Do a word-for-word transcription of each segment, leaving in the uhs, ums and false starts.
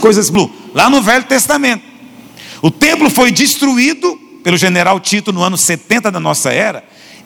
coisas lá no Velho Testamento. O templo foi destruído pelo general Tito no ano setenta da nossa era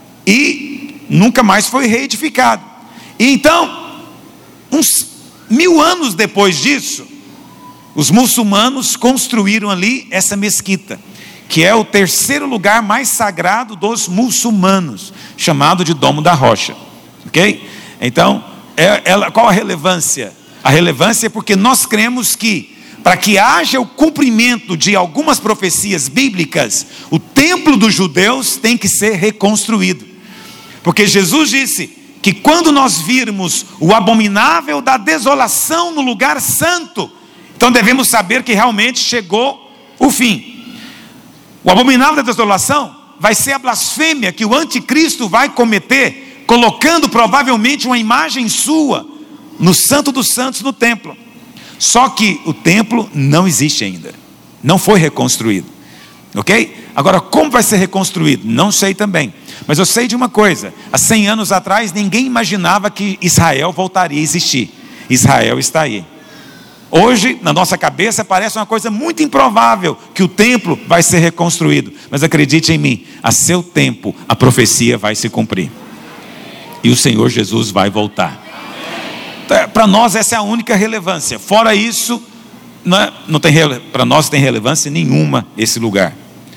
e nunca mais foi reedificado. E então, uns mil anos depois disso, os muçulmanos construíram ali essa mesquita, que é o terceiro lugar mais sagrado dos muçulmanos, chamado de Domo da Rocha. Ok? Então, é, ela, qual a relevância? A relevância é porque nós cremos que, para que haja o cumprimento de algumas profecias bíblicas, o templo dos judeus tem que ser reconstruído. Porque Jesus disse que quando nós virmos o abominável da desolação no lugar santo, então devemos saber que realmente chegou o fim. O abominável da desolação vai ser a blasfêmia que o anticristo vai cometer, colocando provavelmente uma imagem sua no Santo dos Santos no templo. Só que o templo não existe ainda, não foi reconstruído, ok? Agora, como vai ser reconstruído? Não sei também, mas eu sei de uma coisa: há cem anos atrás ninguém imaginava que Israel voltaria a existir. Israel está aí. Hoje, na nossa cabeça, parece uma coisa muito improvável que o templo vai ser reconstruído, mas acredite em mim, a seu tempo a profecia vai se cumprir e o Senhor Jesus vai voltar. Para nós essa é a única relevância. Fora isso, não, não tem, para nós não tem relevância nenhuma esse lugar.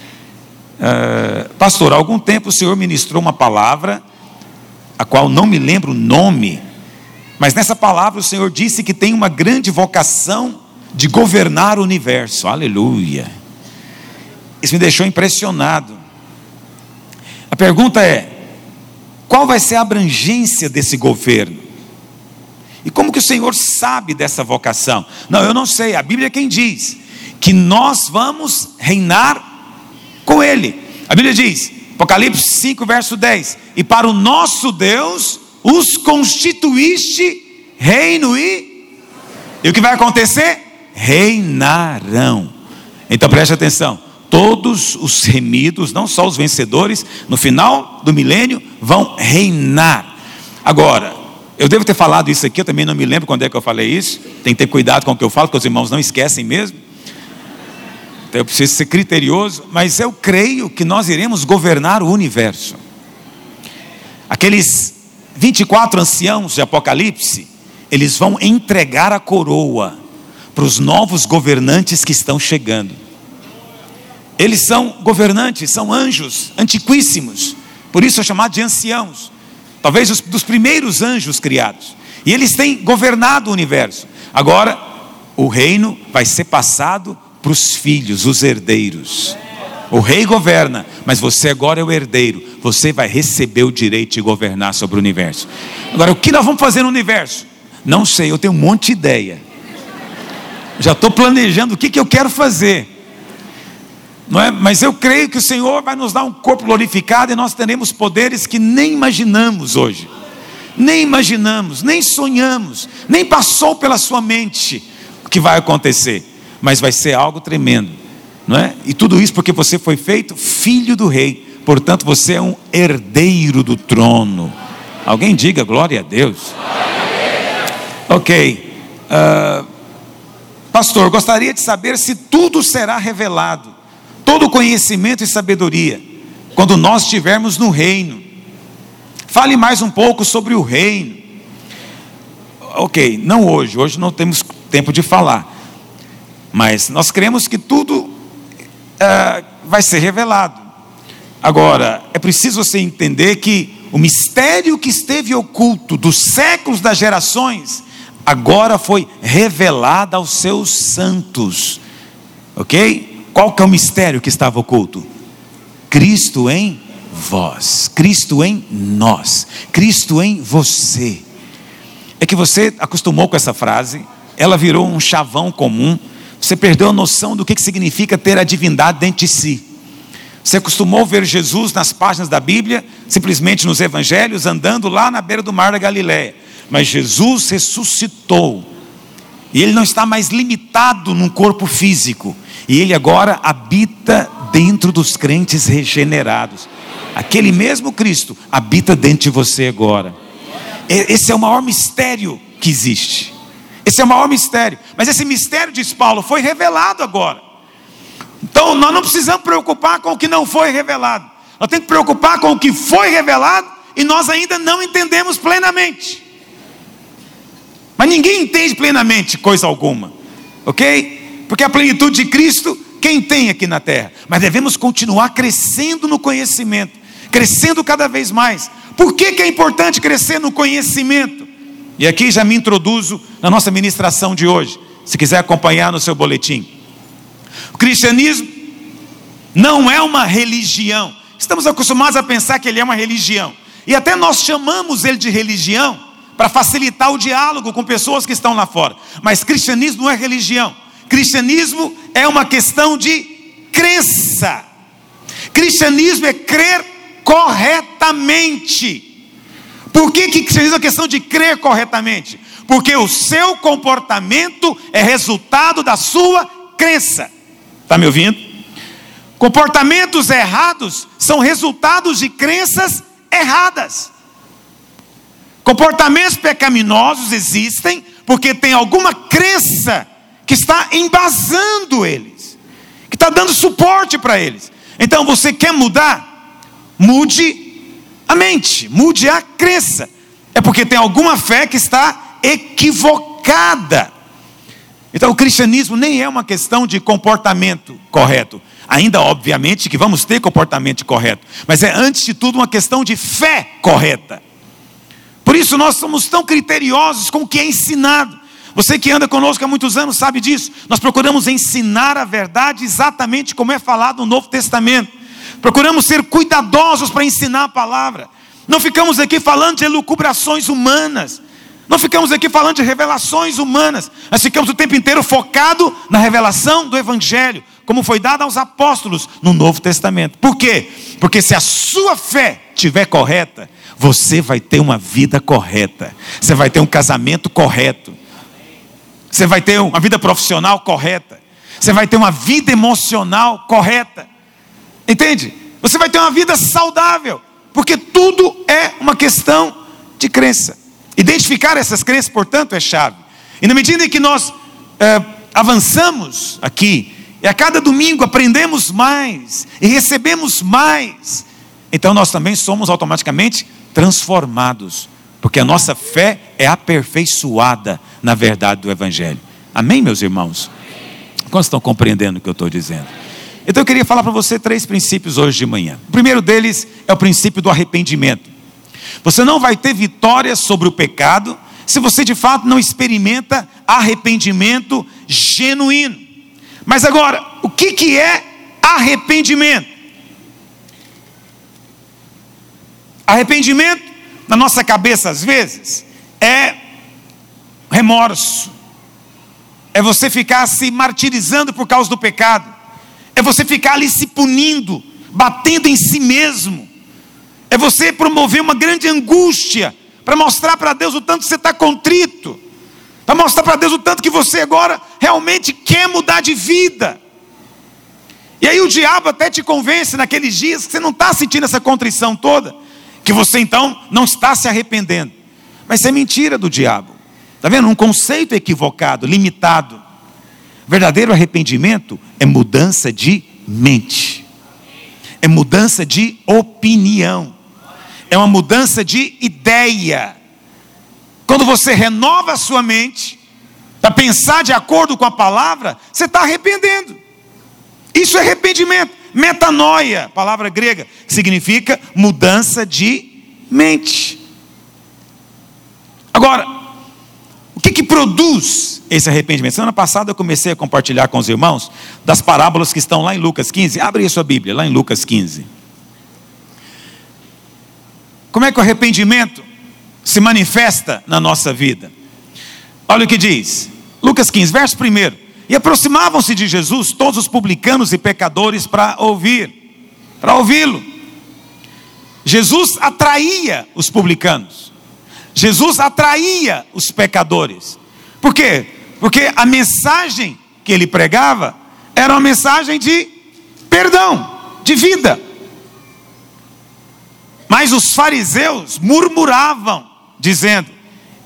uh, Pastor, há algum tempo o Senhor ministrou uma palavra, a qual não me lembro o nome, mas nessa palavra o Senhor disse que tem uma grande vocação de governar o universo. Aleluia. Isso me deixou impressionado. A pergunta é: qual vai ser a abrangência desse governo? E como que o Senhor sabe dessa vocação? Não, eu não sei. A Bíblia é quem diz que nós vamos reinar com Ele. A Bíblia diz, Apocalipse cinco, verso dez: e para o nosso Deus os constituíste reino e... E o que vai acontecer? Reinarão. Então preste atenção: todos os remidos, não só os vencedores, no final do milênio vão reinar. Agora, eu devo ter falado isso aqui, eu também não me lembro quando é que eu falei isso. Tem que ter cuidado com o que eu falo, porque os irmãos não esquecem mesmo. Então eu preciso ser criterioso, mas eu creio que nós iremos governar o universo. Aqueles vinte e quatro anciãos de Apocalipse, eles vão entregar a coroa para os novos governantes que estão chegando. Eles são governantes, são anjos antiquíssimos, por isso é chamado de anciãos. Talvez os dos primeiros anjos criados. E eles têm governado o universo. Agora, o reino vai ser passado para os filhos, os herdeiros. O rei governa, mas você agora é o herdeiro. Você vai receber o direito de governar sobre o universo. Agora, o que nós vamos fazer no universo? Não sei, eu tenho um monte de ideia. Já estou planejando o que, que eu quero fazer. Não é? Mas eu creio que o Senhor vai nos dar um corpo glorificado e nós teremos poderes que nem imaginamos hoje. Nem imaginamos, nem sonhamos, nem passou pela sua mente o que vai acontecer. Mas vai ser algo tremendo, não é? E tudo isso porque você foi feito filho do rei. Portanto, você é um herdeiro do trono. Alguém diga glória a Deus. Ok. Uh, pastor, gostaria de saber se tudo será revelado, todo conhecimento e sabedoria, quando nós estivermos no reino. Fale mais um pouco sobre o reino. Ok, não hoje, hoje não temos tempo de falar, mas nós cremos que tudo uh, vai ser revelado. Agora, é preciso você entender que o mistério que esteve oculto dos séculos das gerações, agora foi revelado aos seus santos. Ok? Qual que é o mistério que estava oculto? Cristo em vós, Cristo em nós, Cristo em você. É que você acostumou com essa frase, ela virou um chavão comum, você perdeu a noção do que significa ter a divindade dentro de si. Você acostumou a ver Jesus nas páginas da Bíblia, simplesmente nos evangelhos, andando lá na beira do mar da Galileia. Mas Jesus ressuscitou, e Ele não está mais limitado num corpo físico, e Ele agora habita dentro dos crentes regenerados. Aquele mesmo Cristo habita dentro de você agora. Esse é o maior mistério que existe. Esse é o maior mistério. Mas esse mistério, diz Paulo, foi revelado agora. Então nós não precisamos preocupar com o que não foi revelado. Nós temos que preocupar com o que foi revelado e nós ainda não entendemos plenamente. Mas ninguém entende plenamente coisa alguma, ok? Porque a plenitude de Cristo, quem tem aqui na terra? Mas devemos continuar crescendo no conhecimento, crescendo cada vez mais. Por que que é importante crescer no conhecimento? E aqui já me introduzo na nossa ministração de hoje, se quiser acompanhar no seu boletim. O cristianismo não é uma religião. Estamos acostumados a pensar que ele é uma religião, e até nós chamamos ele de religião para facilitar o diálogo com pessoas que estão lá fora. Mas cristianismo não é religião. Cristianismo é uma questão de crença. Cristianismo é crer corretamente. Por que que cristianismo é uma questão de crer corretamente? Porque o seu comportamento é resultado da sua crença. Está me ouvindo? Comportamentos errados são resultados de crenças erradas. Comportamentos pecaminosos existem porque tem alguma crença que está embasando eles, que está dando suporte para eles. Então você quer mudar? Mude a mente, mude a crença. É porque tem alguma fé que está equivocada. Então o cristianismo nem é uma questão de comportamento correto. Ainda obviamente que vamos ter comportamento correto, mas é antes de tudo uma questão de fé correta. Por isso nós somos tão criteriosos com o que é ensinado. Você que anda conosco há muitos anos sabe disso. Nós procuramos ensinar a verdade exatamente como é falado no Novo Testamento. Procuramos ser cuidadosos para ensinar a palavra. Não ficamos aqui falando de elucubrações humanas. Não ficamos aqui falando de revelações humanas. Nós ficamos o tempo inteiro focado na revelação do Evangelho, como foi dado aos apóstolos no Novo Testamento. Por quê? Porque se a sua fé estiver correta, você vai ter uma vida correta. Você vai ter um casamento correto. Você vai ter uma vida profissional correta. Você vai ter uma vida emocional correta. Entende? Você vai ter uma vida saudável. Porque tudo é uma questão de crença. Identificar essas crenças, portanto, é chave. E na medida em que nós é, avançamos aqui, e a cada domingo aprendemos mais, e recebemos mais, então nós também somos automaticamente transformados. Porque a nossa fé é aperfeiçoada na verdade do Evangelho. Amém, meus irmãos? Quantos estão compreendendo o que eu estou dizendo? Então eu queria falar para você três princípios hoje de manhã. O primeiro deles é o princípio do arrependimento. Você não vai ter vitória sobre o pecado se você de fato não experimenta arrependimento genuíno. Mas agora, o que que é arrependimento? Arrependimento, na nossa cabeça às vezes, é remorso. É você ficar se martirizando por causa do pecado. É você ficar ali se punindo, batendo em si mesmo. É você promover uma grande angústia para mostrar para Deus o tanto que você está contrito, para mostrar para Deus o tanto que você agora realmente quer mudar de vida. E aí o diabo até te convence naqueles dias que você não está sentindo essa contrição toda, que você então não está se arrependendo. Mas isso é mentira do diabo. Está vendo? Um conceito equivocado, limitado. Verdadeiro arrependimento é mudança de mente, é mudança de opinião, é uma mudança de ideia. Quando você renova a sua mente para pensar de acordo com a palavra, você está arrependendo. Isso é arrependimento. Metanoia, palavra grega, que significa mudança de mente. Agora, o que que produz esse arrependimento? Semana passada eu comecei a compartilhar com os irmãos das parábolas que estão lá em Lucas quinze. Abre aí a sua Bíblia, lá em Lucas quinze. Como é que o arrependimento se manifesta na nossa vida? Olha o que diz, Lucas quinze, verso primeiro. E aproximavam-se de Jesus todos os publicanos e pecadores para ouvir, para ouvi-lo. Jesus atraía os publicanos. Jesus atraía os pecadores. Por quê? Porque a mensagem que ele pregava era uma mensagem de perdão, de vida. Mas os fariseus murmuravam, dizendo: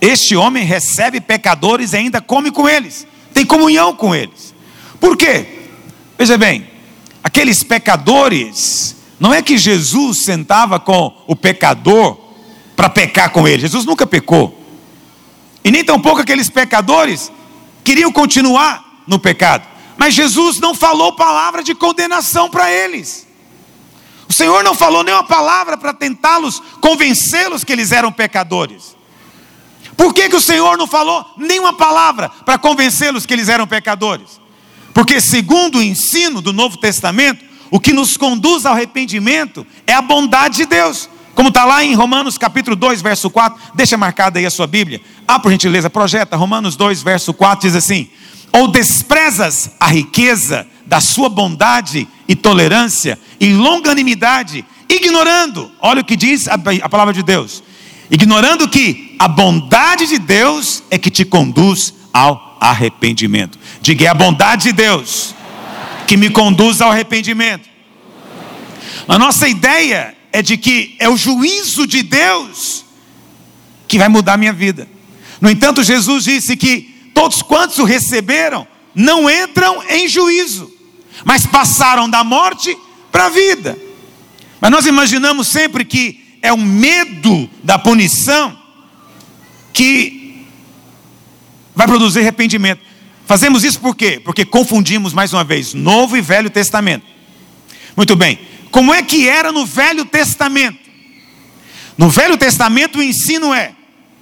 este homem recebe pecadores e ainda come com eles, tem comunhão com eles. Por quê? Veja bem, aqueles pecadores, não é que Jesus sentava com o pecador para pecar com ele. Jesus nunca pecou. E nem tampouco aqueles pecadores queriam continuar no pecado. Mas Jesus não falou palavra de condenação para eles. O Senhor não falou nenhuma palavra para tentá-los, convencê-los que eles eram pecadores. Por que que o Senhor não falou nenhuma palavra para convencê-los que eles eram pecadores? Porque segundo o ensino do Novo Testamento, o que nos conduz ao arrependimento é a bondade de Deus. Como está lá em Romanos capítulo dois, verso quatro. Deixa marcada aí a sua Bíblia. Ah, por gentileza, projeta. Romanos dois, verso quatro diz assim: ou desprezas a riqueza da sua bondade e tolerância e longanimidade, ignorando, olha o que diz a, a palavra de Deus, ignorando que a bondade de Deus é que te conduz ao arrependimento. Diga, é a bondade de Deus que me conduz ao arrependimento. A nossa ideia é de que é o juízo de Deus que vai mudar a minha vida. No entanto, Jesus disse que todos quantos o receberam não entram em juízo, mas passaram da morte para a vida. Mas nós imaginamos sempre que é o medo da punição que vai produzir arrependimento. Fazemos isso por quê? Porque confundimos mais uma vez Novo e Velho Testamento. Muito bem, como é que era no Velho Testamento? No Velho Testamento o ensino é: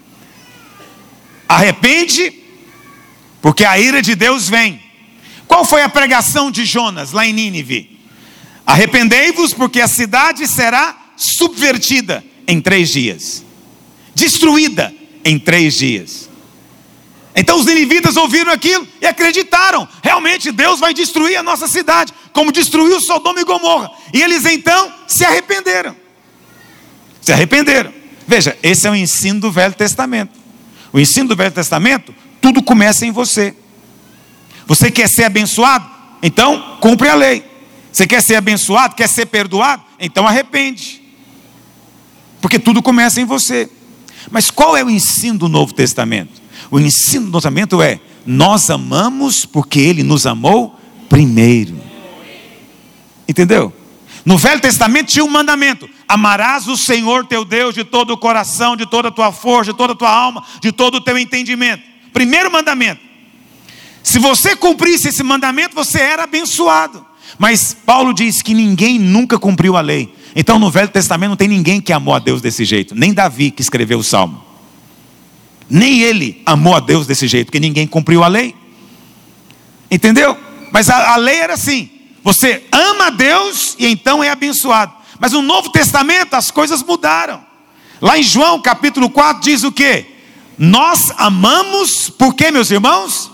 arrepende, porque a ira de Deus vem. Qual foi a pregação de Jonas lá em Nínive? Arrependei-vos, porque a cidade será subvertida em três dias, destruída em três dias. Então os ninivitas ouviram aquilo e acreditaram: realmente Deus vai destruir a nossa cidade, como destruiu Sodoma e Gomorra. E eles então se arrependeram. Se arrependeram. Veja, esse é o ensino do Velho Testamento. O ensino do Velho Testamento, tudo começa em você. Você quer ser abençoado? Então cumpre a lei. Você quer ser abençoado? Quer ser perdoado? Então arrepende. Porque tudo começa em você. Mas qual é o ensino do Novo Testamento? O ensino do Novo Testamento é: nós amamos porque Ele nos amou primeiro. Entendeu? No Velho Testamento tinha um mandamento: amarás o Senhor teu Deus de todo o coração, de toda a tua força, de toda a tua alma, de todo o teu entendimento. Primeiro mandamento. Se você cumprisse esse mandamento, você era abençoado. Mas Paulo diz que ninguém nunca cumpriu a lei. Então no Velho Testamento não tem ninguém que amou a Deus desse jeito. Nem Davi, que escreveu o Salmo. Nem ele amou a Deus desse jeito, porque ninguém cumpriu a lei. Entendeu? Mas a, a lei era assim: você ama a Deus e então é abençoado. Mas no Novo Testamento as coisas mudaram. Lá em João capítulo quatro diz o quê? Nós amamos por quê, meus irmãos?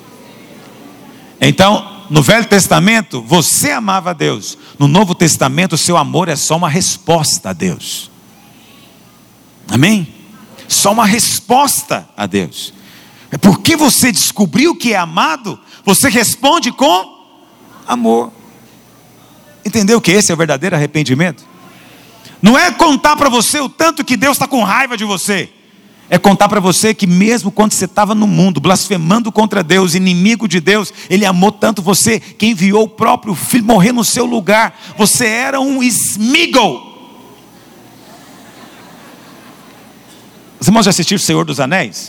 Então, no Velho Testamento você amava a Deus. No Novo Testamento o seu amor é só uma resposta a Deus. Amém? Só uma resposta a Deus. É porque você descobriu que é amado, você responde com amor. Entendeu que esse é o verdadeiro arrependimento? Não é contar para você o tanto que Deus está com raiva de você. É contar para você que mesmo quando você estava no mundo, blasfemando contra Deus, inimigo de Deus, Ele amou tanto você, que enviou o próprio Filho morrer no seu lugar. Você era um esmigo. Os irmãos já assistiram O Senhor dos Anéis?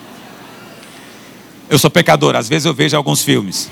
Eu sou pecador, às vezes eu vejo alguns filmes.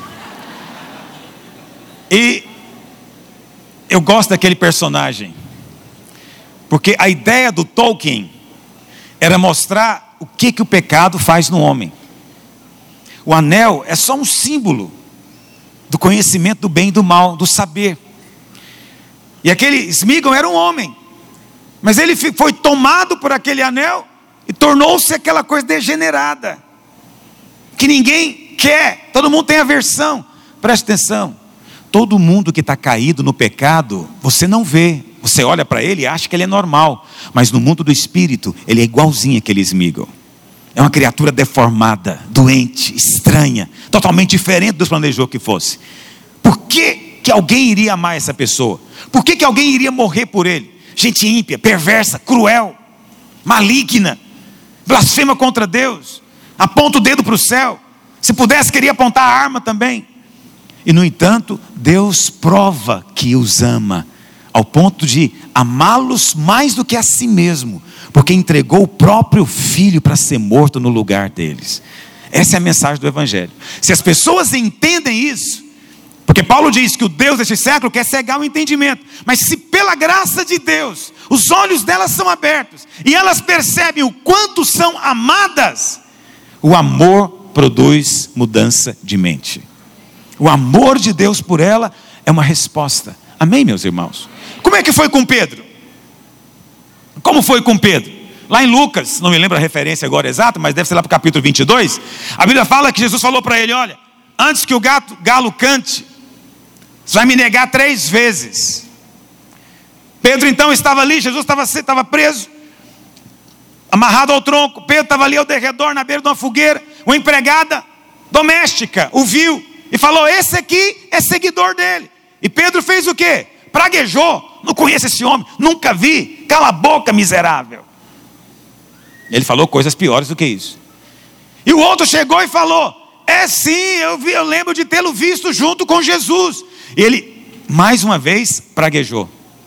E eu gosto daquele personagem, porque a ideia do Tolkien era mostrar o que, que o pecado faz no homem. O anel é só um símbolo do conhecimento do bem e do mal, do saber. E aquele Sméagol era um homem, mas ele foi tomado por aquele anel e tornou-se aquela coisa degenerada, que ninguém quer, todo mundo tem aversão. Preste atenção, todo mundo que está caído no pecado, você não vê. Você olha para ele e acha que ele é normal. Mas no mundo do espírito, ele é igualzinho aquele Sméagol. É uma criatura deformada, doente, estranha, totalmente diferente dos planejou que fosse. Por que que alguém iria amar essa pessoa? Por que que alguém iria morrer por ele? Gente ímpia, perversa, cruel, maligna. blasfema contra Deus, aponta o dedo para o céu. Se pudesse, queria apontar a arma também. E no entanto, Deus prova que os ama, ao ponto de amá-los mais do que a si mesmo, porque entregou o próprio Filho para ser morto no lugar deles. Essa é a mensagem do Evangelho. Se as pessoas entendem isso, porque Paulo diz que o Deus deste século quer cegar o entendimento, mas se pela graça de Deus, os olhos delas são abertos, e elas percebem o quanto são amadas, o amor produz mudança de mente. O amor de Deus por ela é uma resposta. Amém, meus irmãos? Como é que foi com Pedro? Como foi com Pedro? Lá em Lucas, não me lembro a referência agora exata, mas deve ser lá para o capítulo vinte e dois, a Bíblia fala que Jesus falou para ele: olha, antes que o gato, galo cante, você vai me negar três vezes. Pedro então estava ali, Jesus estava, estava preso, amarrado ao tronco. Pedro estava ali ao derredor, na beira de uma fogueira. Uma empregada doméstica o viu e falou: esse aqui é seguidor dele. E Pedro fez o quê? Praguejou: não conheço esse homem, nunca vi, cala a boca, miserável. Ele falou coisas piores do que isso. E o outro chegou e falou: é sim, eu, vi, eu lembro de tê-lo visto junto com Jesus. E ele, mais uma vez, praguejou.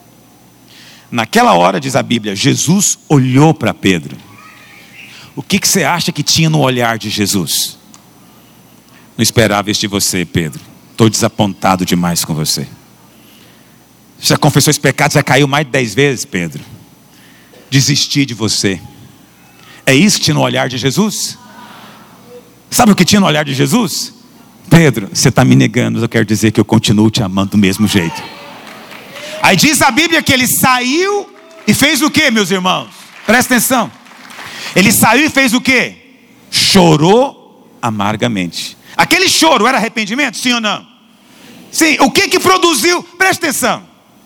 Naquela hora, diz a Bíblia, Jesus olhou para Pedro. O que, que você acha que tinha no olhar de Jesus? Não esperava isso de você, Pedro. Estou desapontado demais com você. Já confessou esse pecado, já caiu mais de dez vezes, Pedro. Desisti de você. É isso que tinha no olhar de Jesus? Sabe o que tinha no olhar de Jesus? Pedro, você está me negando, mas eu quero dizer que eu continuo te amando do mesmo jeito. Aí diz a Bíblia que ele saiu e fez o que, meus irmãos? Presta atenção. Ele saiu e fez o que? Chorou amargamente. Aquele choro era arrependimento? Sim ou não? Sim. O que que produziu? Presta atenção.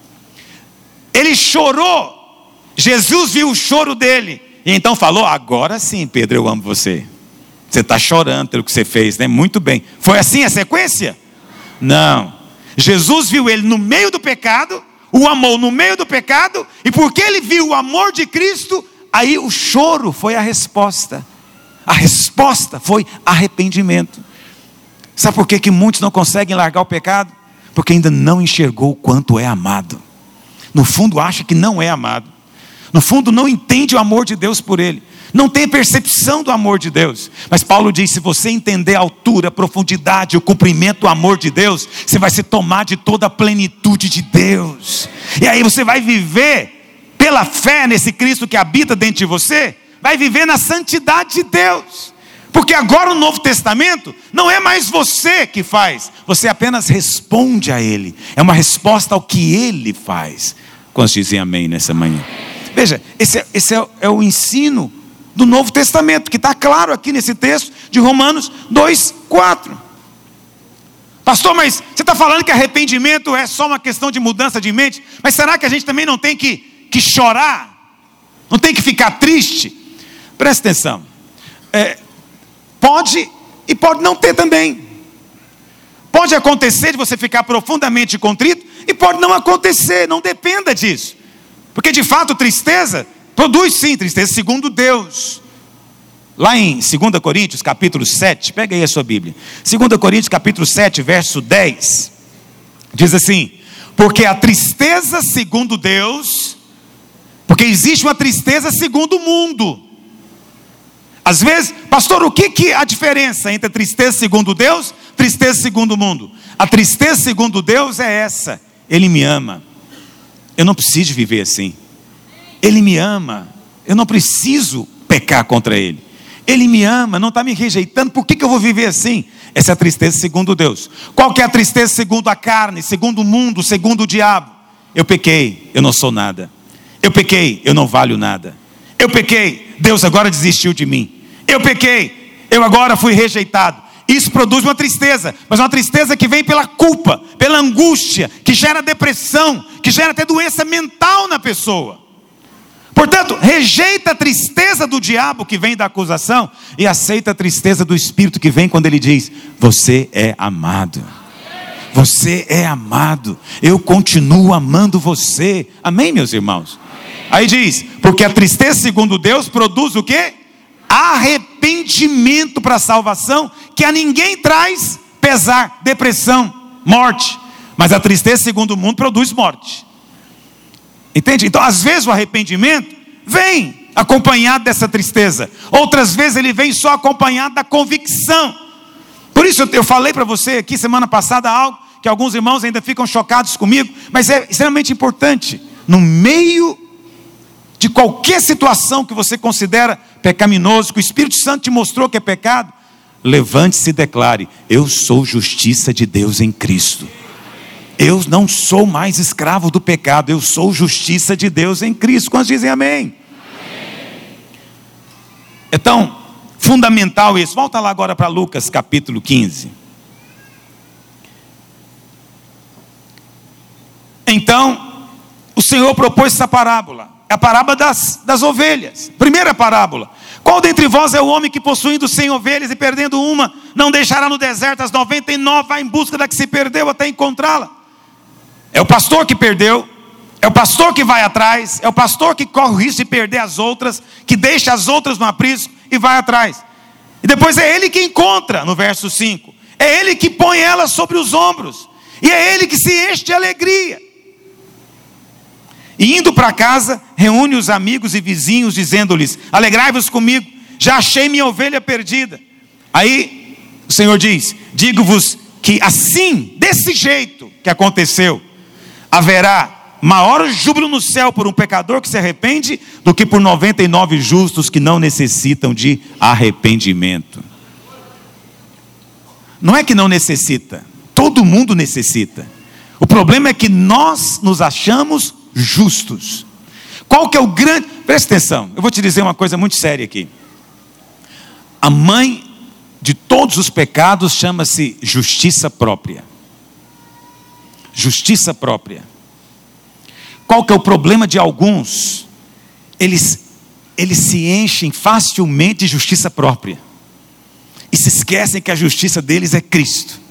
Ele chorou. Jesus viu o choro dele. E então falou: agora sim, Pedro, eu amo você. Você está chorando pelo que você fez, né? Muito bem. Foi assim a sequência? Não. Jesus viu ele no meio do pecado, o amou no meio do pecado, e porque ele viu o amor de Cristo, aí o choro foi a resposta. A resposta foi arrependimento. Sabe por que que muitos não conseguem largar o pecado? Porque ainda não enxergou o quanto é amado. No fundo acha que não é amado. No fundo não entende o amor de Deus por ele. Não tem percepção do amor de Deus. Mas Paulo diz: se você entender a altura, a profundidade, o comprimento do amor de Deus, você vai se tomar de toda a plenitude de Deus. E aí você vai viver pela fé nesse Cristo que habita dentro de você, vai viver na santidade de Deus. Porque agora o Novo Testamento não é mais você que faz, você apenas responde a Ele. É uma resposta ao que Ele faz. Quantos dizem amém nessa manhã? Veja, esse é, esse é, é o ensino do Novo Testamento, que está claro aqui nesse texto de Romanos dois, quatro. Pastor, mas você está falando que arrependimento é só uma questão de mudança de mente? Mas será que a gente também não tem que, que chorar? Não tem que ficar triste? Presta atenção. É, pode e pode não ter também. Pode acontecer de você ficar profundamente contrito, e pode não acontecer, não dependa disso. Porque de fato tristeza produz sim tristeza segundo Deus. Lá em dois Coríntios capítulo sete, pega aí a sua Bíblia. dois Coríntios capítulo sete, verso dez. Diz assim: porque a tristeza segundo Deus, porque existe uma tristeza segundo o mundo. Às vezes, pastor, o que que é a diferença entre tristeza segundo Deus, tristeza segundo o mundo? A tristeza segundo Deus é essa: Ele me ama. Eu não preciso viver assim. Ele me ama. Eu não preciso pecar contra Ele. Ele me ama, não está me rejeitando. Por que que eu vou viver assim? Essa é a tristeza segundo Deus. Qual que é a tristeza segundo a carne, segundo o mundo, segundo o diabo? Eu pequei, eu não sou nada. Eu pequei, eu não valho nada. Eu pequei, Deus agora desistiu de mim. Eu pequei, eu agora fui rejeitado. Isso produz uma tristeza, mas uma tristeza que vem pela culpa, pela angústia, que gera depressão, que gera até doença mental na pessoa. Portanto, rejeita a tristeza do diabo que vem da acusação e aceita a tristeza do Espírito que vem quando ele diz: você é amado. Você é amado. Eu continuo amando você. Amém, meus irmãos? Aí diz: porque a tristeza segundo Deus produz o quê? arrependimento para a salvação, que a ninguém traz pesar, depressão, morte. Mas a tristeza, segundo o mundo, produz morte. Entende? Então, às vezes o arrependimento vem acompanhado dessa tristeza. Outras vezes ele vem só acompanhado da convicção. Por isso eu falei para você aqui semana passada algo que alguns irmãos ainda ficam chocados comigo, mas é extremamente importante. No meio de qualquer situação que você considera pecaminoso, que o Espírito Santo te mostrou que é pecado, levante-se e declare: eu sou justiça de Deus em Cristo. Eu não sou mais escravo do pecado, eu sou justiça de Deus em Cristo. Quantos dizem amém? Amém. Então, fundamental isso. Volta lá agora para Lucas capítulo quinze. Então, o Senhor propôs essa parábola. É a parábola das, das ovelhas. Primeira parábola: qual dentre vós é o homem que, possuindo cem ovelhas e perdendo uma, não deixará no deserto as noventa e nove, vai em busca da que se perdeu até encontrá-la? É o pastor que perdeu, é o pastor que vai atrás, é o pastor que corre o risco de perder as outras, que deixa as outras no aprisco e vai atrás. E depois é ele que encontra, no verso cinco. É ele que põe elas sobre os ombros. E é ele que se enche de alegria. E indo para casa, reúne os amigos e vizinhos, dizendo-lhes: alegrai-vos comigo, já achei minha ovelha perdida. Aí o Senhor diz: digo-vos que assim, desse jeito que aconteceu, haverá maior júbilo no céu por um pecador que se arrepende, do que por noventa e nove justos que não necessitam de arrependimento. Não é que não necessita, todo mundo necessita. O problema é que nós nos achamos justos. Qual que é o grande... Presta atenção, eu vou te dizer uma coisa muito séria aqui. A mãe de todos os pecados chama-se justiça própria. Justiça própria. Qual que é o problema de alguns? Eles, eles se enchem facilmente de justiça própria e se esquecem que a justiça deles é Cristo.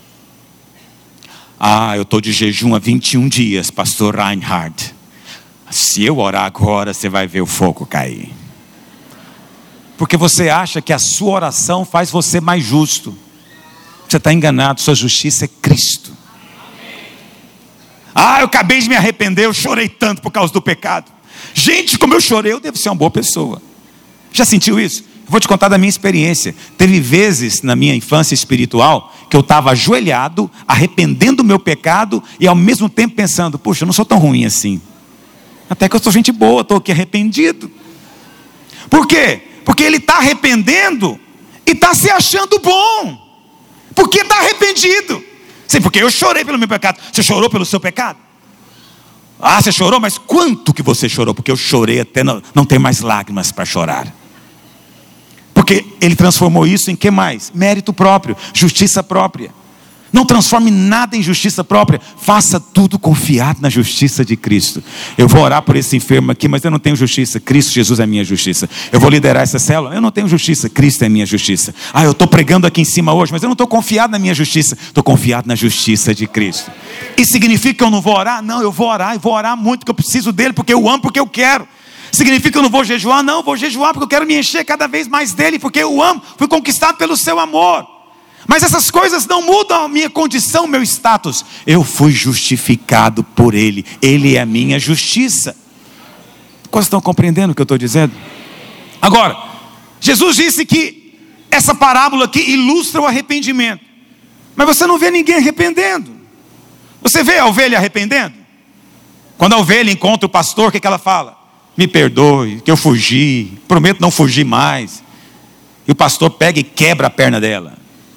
Ah, eu estou de jejum há vinte e um dias, pastor Reinhard. Se eu orar agora, você vai ver o fogo cair. Porque você acha que a sua oração faz você mais justo. Você está enganado, sua justiça é Cristo. Ah, eu acabei de me arrepender, eu chorei tanto por causa do pecado. Gente, como eu chorei, eu devo ser uma boa pessoa. Já sentiu isso? Eu vou te contar da minha experiência. Teve vezes na minha infância espiritual que eu estava ajoelhado, arrependendo do meu pecado e ao mesmo tempo pensando: puxa, eu não sou tão ruim assim. Até que eu sou gente boa, estou aqui arrependido. Por quê? Porque ele está arrependendo e está se achando bom. Porque está arrependido. Sim, porque eu chorei pelo meu pecado. Você chorou pelo seu pecado? Ah, você chorou, mas quanto que você chorou? Porque eu chorei até não, não ter mais lágrimas para chorar. Porque ele transformou isso em que mais? Mérito próprio, justiça própria. Não transforme nada em justiça própria. Faça tudo confiado na justiça de Cristo. Eu vou orar por esse enfermo aqui, mas eu não tenho justiça. Cristo Jesus é minha justiça. Eu vou liderar essa célula, eu não tenho justiça. Cristo é minha justiça. Ah, eu estou pregando aqui em cima hoje, mas eu não estou confiado na minha justiça. Estou confiado na justiça de Cristo. Isso significa que eu não vou orar? Não, eu vou orar. E vou orar muito, porque eu preciso dele, porque eu amo, porque eu quero. Significa que eu não vou jejuar? Não, eu vou jejuar porque eu quero me encher cada vez mais dele, porque eu amo. Fui conquistado pelo seu amor. Mas essas coisas não mudam a minha condição, meu status. Eu fui justificado por ele. Ele é a minha justiça. Vocês estão compreendendo o que eu estou dizendo? Agora, Jesus disse que essa parábola aqui ilustra o arrependimento. Mas você não vê ninguém arrependendo. Você vê a ovelha arrependendo? Quando a ovelha encontra o pastor, o que, que ela fala? Me perdoe, que eu fugi, prometo não fugir mais. E o pastor pega e quebra a perna dela.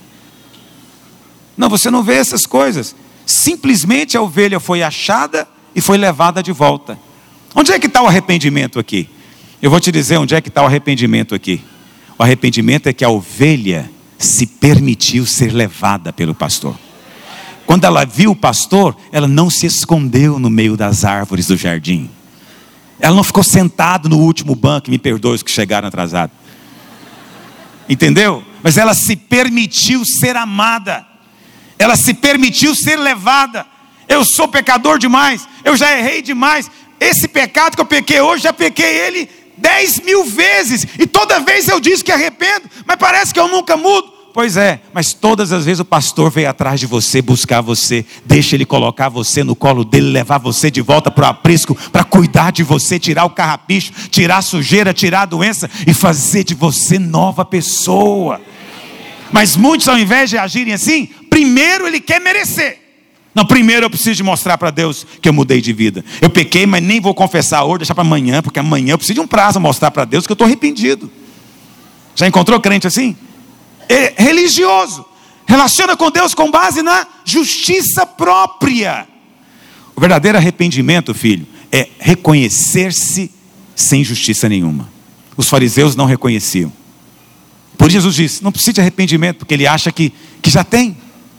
Não, você não vê essas coisas. Simplesmente a ovelha foi achada e foi levada de volta. Onde é que está o arrependimento aqui? Eu vou te dizer onde é que está o arrependimento aqui. O arrependimento é que a ovelha se permitiu ser levada pelo pastor. Quando ela viu o pastor, ela não se escondeu no meio das árvores do jardim. Ela não ficou sentada no último banco, me perdoe os que chegaram atrasados. Entendeu? Mas ela se permitiu ser amada. Ela se permitiu ser levada. Eu sou pecador demais, eu já errei demais. Esse pecado que eu pequei hoje, já pequei ele dez mil vezes, e toda vez eu disse que arrependo, mas parece que eu nunca mudo. Pois é, mas todas as vezes o pastor veio atrás de você, buscar você, deixa ele colocar você no colo dele, levar você de volta para o aprisco, para cuidar de você, tirar o carrapicho, tirar a sujeira, tirar a doença e fazer de você nova pessoa. Mas muitos, ao invés de agirem assim, primeiro ele quer merecer. Não, primeiro eu preciso de mostrar para Deus que eu mudei de vida. Eu pequei, mas nem vou confessar hoje, deixar para amanhã, porque amanhã eu preciso de um prazo mostrar para Deus que eu estou arrependido. Já encontrou crente assim? É religioso, relaciona com Deus com base na justiça própria. O verdadeiro arrependimento, filho, é reconhecer-se sem justiça nenhuma. Os fariseus não reconheciam. Por isso Jesus disse, não precisa de arrependimento, porque ele acha que, que já tem.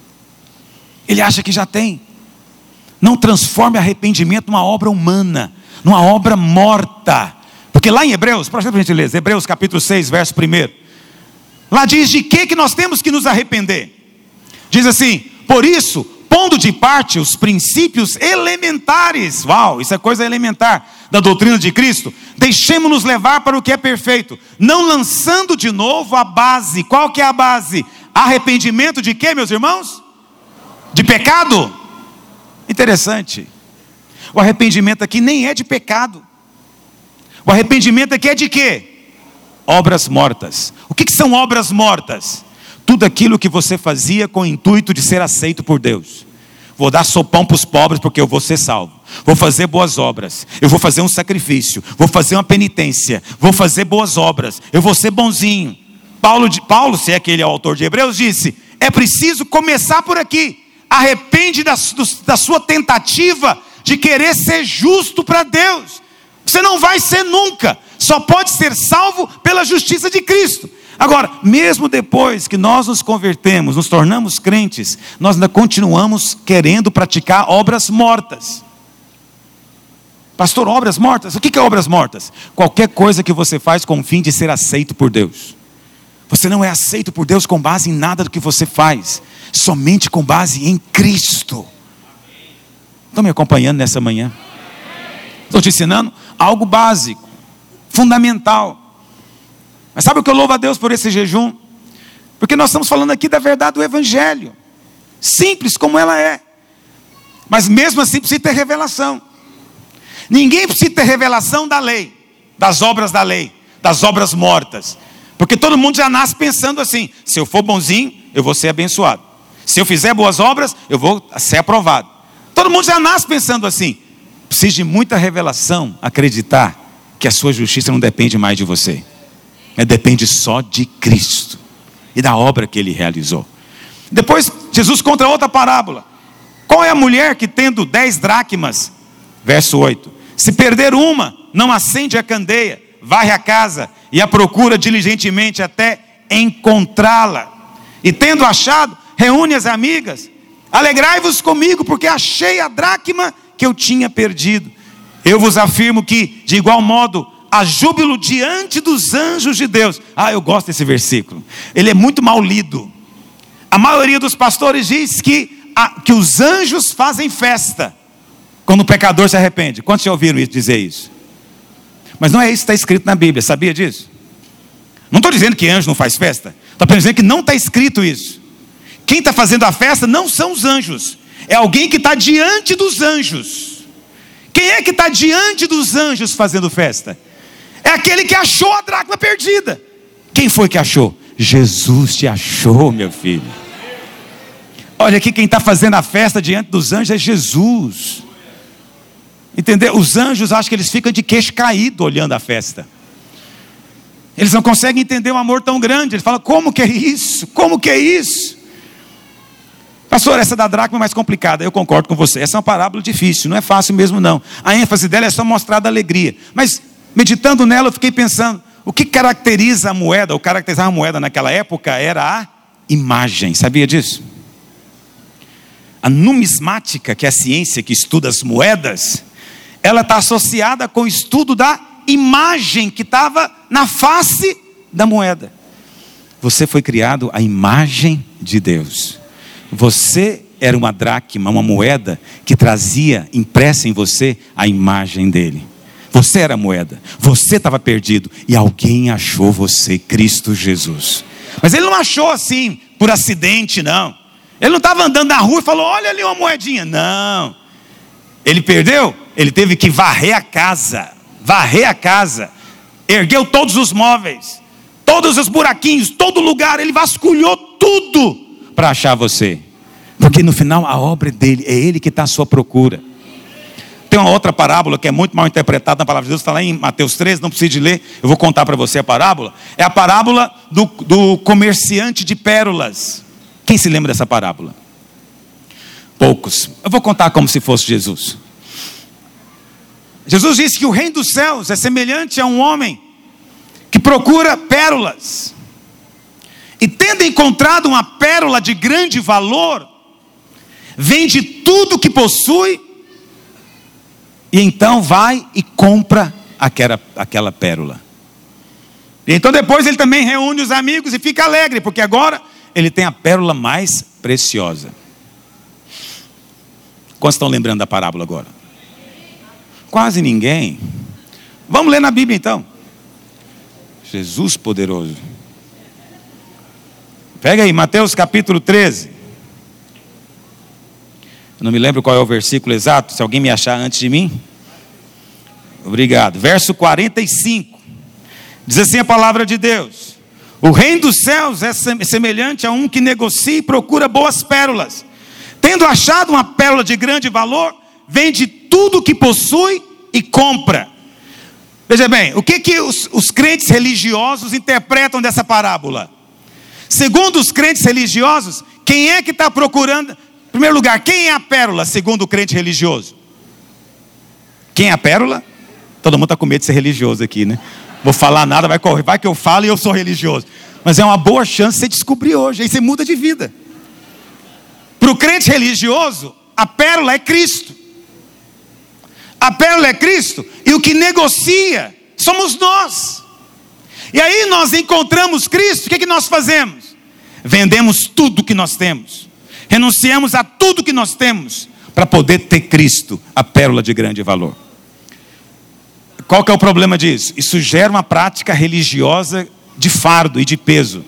Ele acha que já tem. Não transforme arrependimento numa obra humana, numa obra morta. Porque lá em Hebreus, por exemplo, a gente lê, Hebreus capítulo seis, verso primeiro. Lá diz de que que nós temos que nos arrepender. Diz assim, por isso, pondo de parte os princípios elementares, uau, isso é coisa elementar, da doutrina de Cristo, deixemos-nos levar para o que é perfeito, não lançando de novo a base. Qual que é a base? Arrependimento de quê, meus irmãos? De pecado? Interessante. O arrependimento aqui nem é de pecado. O arrependimento aqui é de quê? Obras mortas. O que, que são obras mortas? Tudo aquilo que você fazia com o intuito de ser aceito por Deus. Vou dar sopão para os pobres porque eu vou ser salvo. Vou fazer boas obras. Eu vou fazer um sacrifício. Vou fazer uma penitência. Vou fazer boas obras. Eu vou ser bonzinho. Paulo, Paulo, se é que ele é o autor de Hebreus, disse, é preciso começar por aqui. Arrepende da, da sua tentativa de querer ser justo para Deus. Você não vai ser nunca. Só pode ser salvo pela justiça de Cristo. Agora, mesmo depois que nós nos convertemos, nos tornamos crentes, nós ainda continuamos querendo praticar obras mortas. Pastor, obras mortas? O que é obras mortas? Qualquer coisa que você faz com o fim de ser aceito por Deus. Você não é aceito por Deus com base em nada do que você faz, somente com base em Cristo. Estão me acompanhando nessa manhã? Estou te ensinando algo básico, fundamental. Mas sabe o que eu louvo a Deus por esse jejum? Porque nós estamos falando aqui da verdade do Evangelho, simples como ela é, mas mesmo assim precisa ter revelação. Ninguém precisa ter revelação da lei, das obras da lei, das obras mortas, porque todo mundo já nasce pensando assim, se eu for bonzinho, eu vou ser abençoado, se eu fizer boas obras, eu vou ser aprovado. Todo mundo já nasce pensando assim. Precisa de muita revelação, acreditar que a sua justiça não depende mais de você, é, depende só de Cristo e da obra que Ele realizou. Depois Jesus conta outra parábola. Qual é a mulher que tendo dez dracmas, verso oito, se perder uma, não acende a candeia, varre a casa e a procura diligentemente até encontrá-la, e tendo achado, reúne as amigas, alegrai-vos comigo, porque achei a dracma que eu tinha perdido. Eu vos afirmo que, de igual modo, há júbilo diante dos anjos de Deus. Ah, eu gosto desse versículo. Ele é muito mal lido. A maioria dos pastores diz que, a, que os anjos fazem festa quando o pecador se arrepende. Quantos já ouviram isso, dizer isso? Mas não é isso que está escrito na Bíblia, sabia disso? Não estou dizendo que anjo não faz festa. Estou dizendo que não está escrito isso. Quem está fazendo a festa não são os anjos. É alguém que está diante dos anjos. Quem é que está diante dos anjos fazendo festa? É aquele que achou a dracma perdida. Quem foi que achou? Jesus te achou, meu filho. Olha aqui, quem está fazendo a festa diante dos anjos é Jesus. Entendeu? Os anjos, acho que eles ficam de queixo caído olhando a festa. Eles não conseguem entender um amor tão grande. Eles falam, como que é isso? Como que é isso? Pastor, essa da dracma é mais complicada. Eu concordo com você. Essa é uma parábola difícil, não é fácil mesmo não. A ênfase dela é só mostrar da alegria. Mas, meditando nela, eu fiquei pensando, o que caracteriza a moeda, ou caracterizava a moeda naquela época, era a imagem. Sabia disso? A numismática, que é a ciência que estuda as moedas, ela está associada com o estudo da imagem que estava na face da moeda. Você foi criado à imagem de Deus. Você era uma dracma, uma moeda que trazia impressa em você a imagem dele. Você era a moeda, você estava perdido e alguém achou você, Cristo Jesus. Mas ele não achou assim por acidente, não. Ele não estava andando na rua e falou: olha ali uma moedinha. Não. Ele perdeu, ele teve que varrer a casa, varrer a casa, ergueu todos os móveis, todos os buraquinhos, todo lugar, ele vasculhou tudo para achar você. Porque no final a obra é dele, é ele que está à sua procura. Tem uma outra parábola que é muito mal interpretada na palavra de Deus, está lá em Mateus treze, não precisa de ler, eu vou contar para você a parábola. É a parábola do, do comerciante de pérolas. Quem se lembra dessa parábola? Poucos. Eu vou contar como se fosse Jesus. Jesus disse que o reino dos céus é semelhante a um homem que procura pérolas. E tendo encontrado uma pérola de grande valor, vende tudo que possui, e então vai e compra aquela, aquela pérola. E então depois ele também reúne os amigos e fica alegre, porque agora ele tem a pérola mais preciosa. Quantos estão lembrando da parábola agora? Quase ninguém. Vamos ler na Bíblia então. Jesus poderoso. Pega aí, Mateus capítulo treze. Eu não me lembro qual é o versículo exato, se alguém me achar antes de mim. Obrigado. Verso quarenta e cinco. Diz assim a palavra de Deus: o reino dos céus é semelhante a um que negocia e procura boas pérolas. Tendo achado uma pérola de grande valor, vende tudo o que possui e compra. Veja bem, o que, que os, os crentes religiosos interpretam dessa parábola? Segundo os crentes religiosos, quem é que está procurando? Em primeiro lugar, quem é a pérola, segundo o crente religioso? Quem é a pérola? Todo mundo está com medo de ser religioso aqui, né? Vou falar nada, vai correr, vai que eu falo e eu sou religioso. Mas é uma boa chance de você descobrir hoje, aí você muda de vida. Para o crente religioso, a pérola é Cristo. A pérola é Cristo, e o que negocia somos nós. E aí nós encontramos Cristo, o que, que nós fazemos? Vendemos tudo que nós temos. Renunciamos a tudo que nós temos para poder ter Cristo, a pérola de grande valor. Qual que é o problema disso? Isso gera uma prática religiosa de fardo e de peso.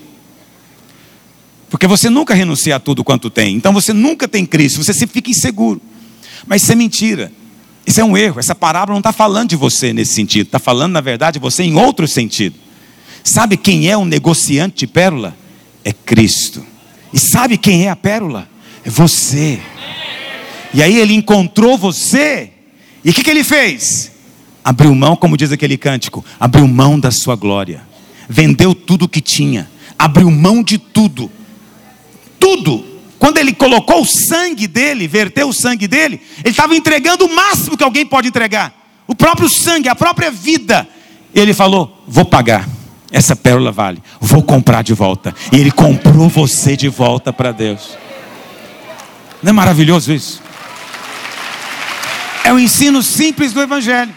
Porque você nunca renuncia a tudo quanto tem. Então você nunca tem Cristo, você sempre fica inseguro. Mas isso é mentira. Isso é um erro. Essa parábola não está falando de você nesse sentido. Está falando, na verdade, de você em outro sentido. Sabe quem é um negociante de pérola? É Cristo. E sabe quem é a pérola? É você. E aí ele encontrou você. E o que, que ele fez? Abriu mão, como diz aquele cântico, abriu mão da sua glória. Vendeu tudo o que tinha. Abriu mão de tudo. Tudo. Quando ele colocou o sangue dele, verteu o sangue dele, ele estava entregando o máximo que alguém pode entregar. O próprio sangue, a própria vida. E ele falou, vou pagar. Essa pérola vale. Vou comprar de volta. E ele comprou você de volta para Deus. Não é maravilhoso isso? É um ensino simples do Evangelho.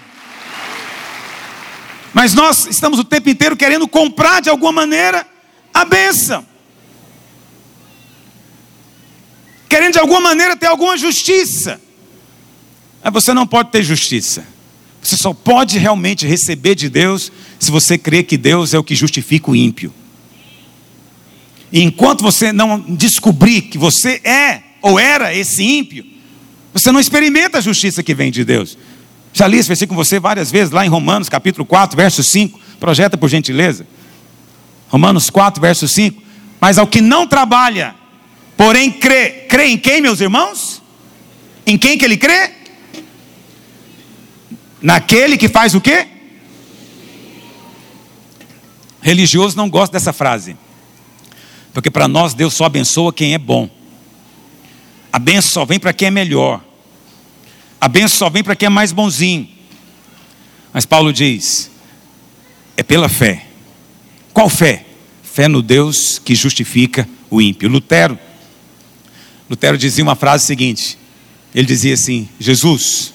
Mas nós estamos o tempo inteiro querendo comprar de alguma maneira a bênção. Querendo de alguma maneira ter alguma justiça. Mas você não pode ter justiça. Você só pode realmente receber de Deus se você crê que Deus é o que justifica o ímpio. E enquanto você não descobrir que você é ou era esse ímpio, você não experimenta a justiça que vem de Deus. Já li esse versículo com você várias vezes, lá em Romanos capítulo quatro, verso cinco. Projeta por gentileza. Romanos quatro, verso cinco. Mas ao que não trabalha, porém crê. Crê em quem, meus irmãos? Em quem que ele crê? Naquele que faz o quê? Religioso não gosta dessa frase. Porque para nós Deus só abençoa quem é bom. A bênção só vem para quem é melhor. A bênção só vem para quem é mais bonzinho. Mas Paulo diz, é pela fé. Qual fé? Fé no Deus que justifica o ímpio. Lutero, Lutero dizia uma frase seguinte. Ele dizia assim, Jesus,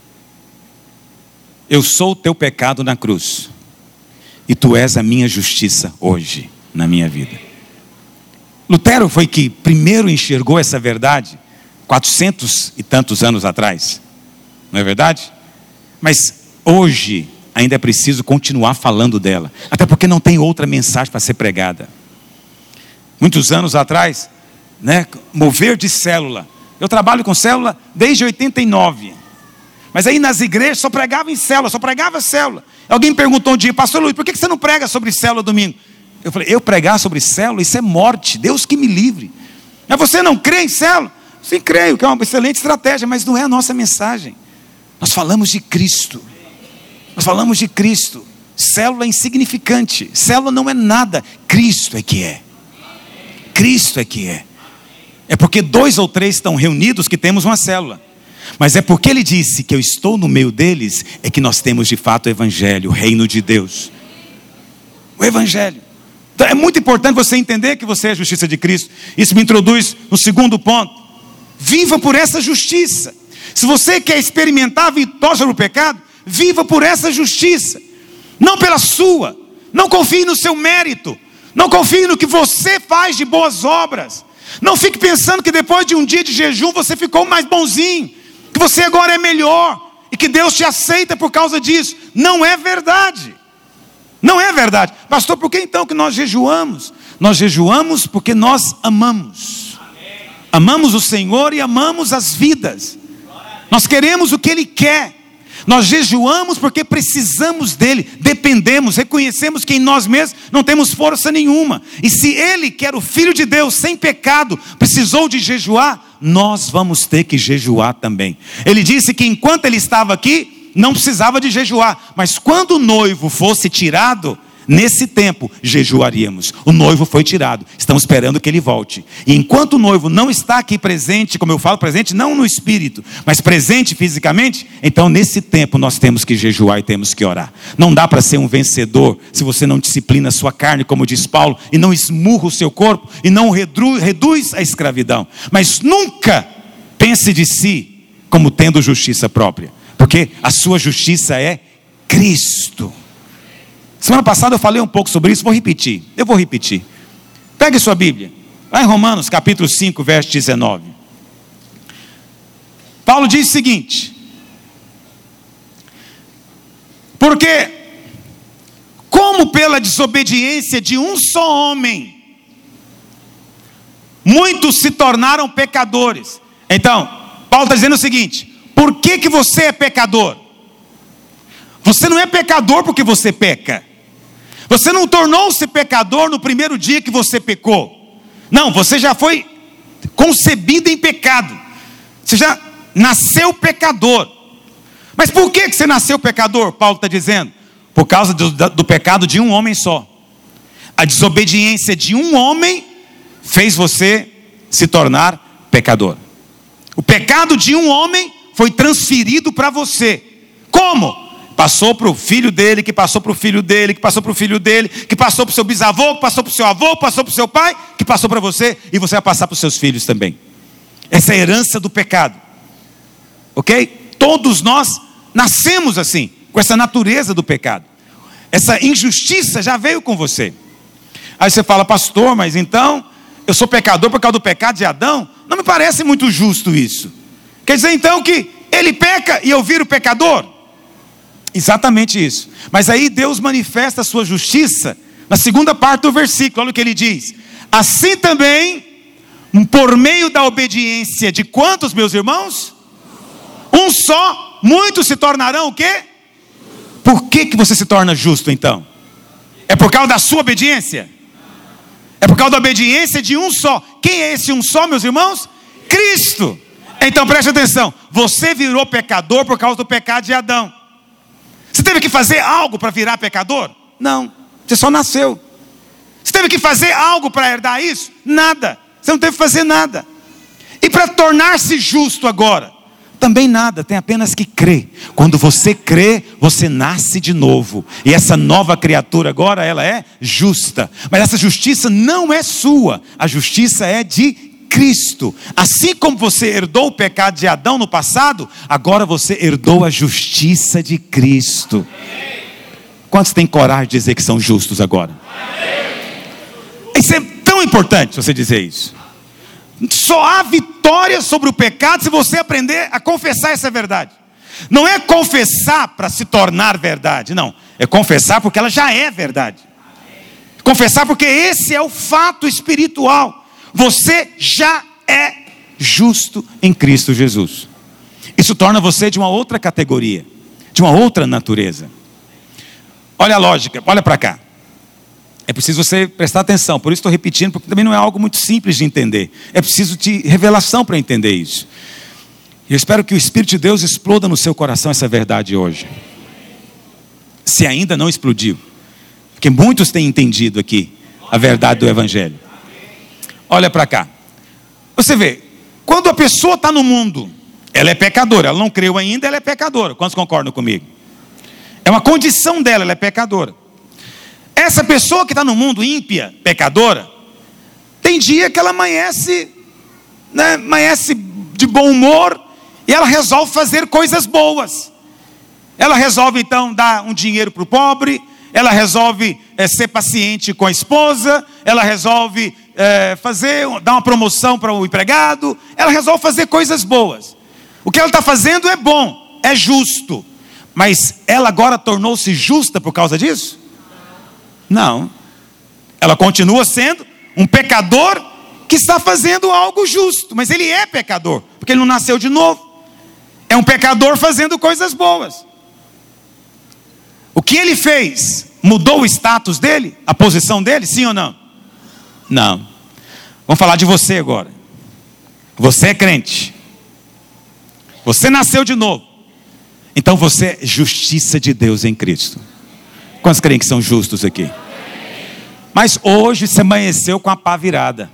eu sou o teu pecado na cruz. E tu és a minha justiça hoje, na minha vida. Lutero foi que primeiro enxergou essa verdade, quatrocentos e tantos anos atrás. Não é verdade? Mas hoje ainda é preciso continuar falando dela, até porque não tem outra mensagem para ser pregada. Muitos anos atrás, né, mover de célula. Eu trabalho com célula desde oitenta e nove. Mas aí nas igrejas só pregava em célula, só pregava célula. Alguém me perguntou um dia: pastor Luiz, por que você não prega sobre célula domingo? Eu falei: eu pregar sobre célula, isso é morte, Deus que me livre. Mas você não crê em célula? Sim, creio, que é uma excelente estratégia, mas não é a nossa mensagem. Nós falamos de Cristo. Nós falamos de Cristo. Célula é insignificante, célula não é nada, Cristo é que é. Cristo é que é. É porque dois ou três estão reunidos que temos uma célula. Mas é porque ele disse que eu estou no meio deles, é que nós temos de fato o Evangelho, o reino de Deus. O Evangelho. Então é muito importante você entender que você é a justiça de Cristo. Isso me introduz no segundo ponto. Viva por essa justiça. Se você quer experimentar a vitória sobre o pecado, viva por essa justiça. Não pela sua. Não confie no seu mérito. Não confie no que você faz de boas obras. Não fique pensando que depois de um dia de jejum você ficou mais bonzinho, que você agora é melhor e que Deus te aceita por causa disso. Não é verdade. Não é verdade. Pastor, por que então que nós jejuamos? Nós jejuamos porque nós amamos. Amamos o Senhor e amamos as vidas. Nós queremos o que Ele quer. Nós jejuamos porque precisamos dEle, dependemos, reconhecemos que em nós mesmos não temos força nenhuma. E se Ele, que era o Filho de Deus, sem pecado, precisou de jejuar, nós vamos ter que jejuar também. Ele disse que enquanto Ele estava aqui, não precisava de jejuar. Mas quando o noivo fosse tirado, nesse tempo jejuaríamos. O noivo foi tirado, estamos esperando que ele volte. E enquanto o noivo não está aqui presente, como eu falo, presente não no espírito, mas presente fisicamente, então nesse tempo nós temos que jejuar e temos que orar. Não dá para ser um vencedor se você não disciplina a sua carne, como diz Paulo, e não esmurra o seu corpo, e não reduz, reduz a escravidão. Mas nunca pense de si como tendo justiça própria, porque a sua justiça é Cristo. Semana passada eu falei um pouco sobre isso, vou repetir, eu vou repetir. Pegue sua Bíblia, lá em Romanos capítulo cinco, verso dezenove. Paulo diz o seguinte: porque como pela desobediência de um só homem, muitos se tornaram pecadores. Então, Paulo está dizendo o seguinte: por que que você é pecador? Você não é pecador porque você peca. Você não tornou-se pecador no primeiro dia que você pecou. Não, você já foi concebido em pecado. Você já nasceu pecador. Mas por que que você nasceu pecador? Paulo está dizendo: por causa do, do pecado de um homem só. A desobediência de um homem fez você se tornar pecador. O pecado de um homem foi transferido para você. Como? Passou para o filho dele, que passou para o filho dele, que passou para o filho dele, que passou para o seu bisavô, que passou para o seu avô, que passou para o seu pai, que passou para você, e você vai passar para os seus filhos também. Essa é a herança do pecado. Ok? Todos nós nascemos assim, com essa natureza do pecado. Essa injustiça já veio com você. Aí você fala: pastor, mas então eu sou pecador por causa do pecado de Adão? Não me parece muito justo isso. Quer dizer então que ele peca e eu viro pecador? Exatamente isso. Mas aí Deus manifesta a sua justiça na segunda parte do versículo. Olha o que ele diz: assim também, por meio da obediência de quantos, meus irmãos? Um só, muitos se tornarão o quê? Por que que você se torna justo então? É por causa da sua obediência? É por causa da obediência de um só. Quem é esse um só, meus irmãos? Cristo. Então preste atenção, você virou pecador por causa do pecado de Adão. Você teve que fazer algo para virar pecador? Não, você só nasceu. Você teve que fazer algo para herdar isso? Nada, você não teve que fazer nada. E para tornar-se justo agora? Também nada, tem apenas que crer. Quando você crê, você nasce de novo. E essa nova criatura agora, ela é justa. Mas essa justiça não é sua, a justiça é de Cristo. Assim como você herdou o pecado de Adão no passado, agora você herdou a justiça de Cristo. Quantos têm coragem de dizer que são justos agora? Isso é tão importante você dizer isso. Só há vitória sobre o pecado se você aprender a confessar essa verdade. Não é confessar para se tornar verdade, não. É confessar porque ela já é verdade. Confessar porque esse é o fato espiritual. Você já é justo em Cristo Jesus. Isso torna você de uma outra categoria, de uma outra natureza. Olha a lógica, olha para cá. É preciso você prestar atenção, por isso estou repetindo, porque também não é algo muito simples de entender. É preciso de revelação para entender isso. Eu espero que o Espírito de Deus exploda no seu coração essa verdade hoje. Se ainda não explodiu. Porque muitos têm entendido aqui a verdade do Evangelho. Olha para cá. Você vê, quando a pessoa está no mundo, ela é pecadora. Ela não creu ainda, ela é pecadora. Quantos concordam comigo? É uma condição dela, ela é pecadora. Essa pessoa que está no mundo ímpia, pecadora, tem dia que ela amanhece, né, amanhece de bom humor e ela resolve fazer coisas boas. Ela resolve então dar um dinheiro para o pobre, ela resolve é, ser paciente com a esposa, ela resolve é, fazer, dar uma promoção para o empregado, ela resolve fazer coisas boas. O que ela está fazendo é bom, é justo, mas ela agora tornou-se justa por causa disso? Não, ela continua sendo um pecador que está fazendo algo justo, mas ele é pecador, porque ele não nasceu de novo. É um pecador fazendo coisas boas. O que ele fez mudou o status dele, a posição dele, sim ou não? Não. Vamos falar de você agora. Você é crente, você nasceu de novo, então você é justiça de Deus em Cristo. Quantos creem que são justos aqui? Mas hoje você amanheceu com a pá virada.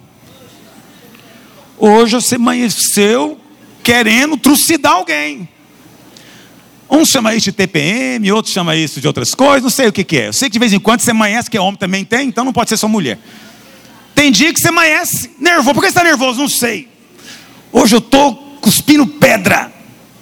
Hoje você amanheceu querendo trucidar alguém. Um chama isso de T P M, outro chama isso de outras coisas, não sei o que, que é. Eu sei que de vez em quando você amanhece, que homem também tem, então não pode ser só mulher. Tem dia que você amanhece nervoso. Por que você está nervoso? Não sei. Hoje eu estou cuspindo pedra.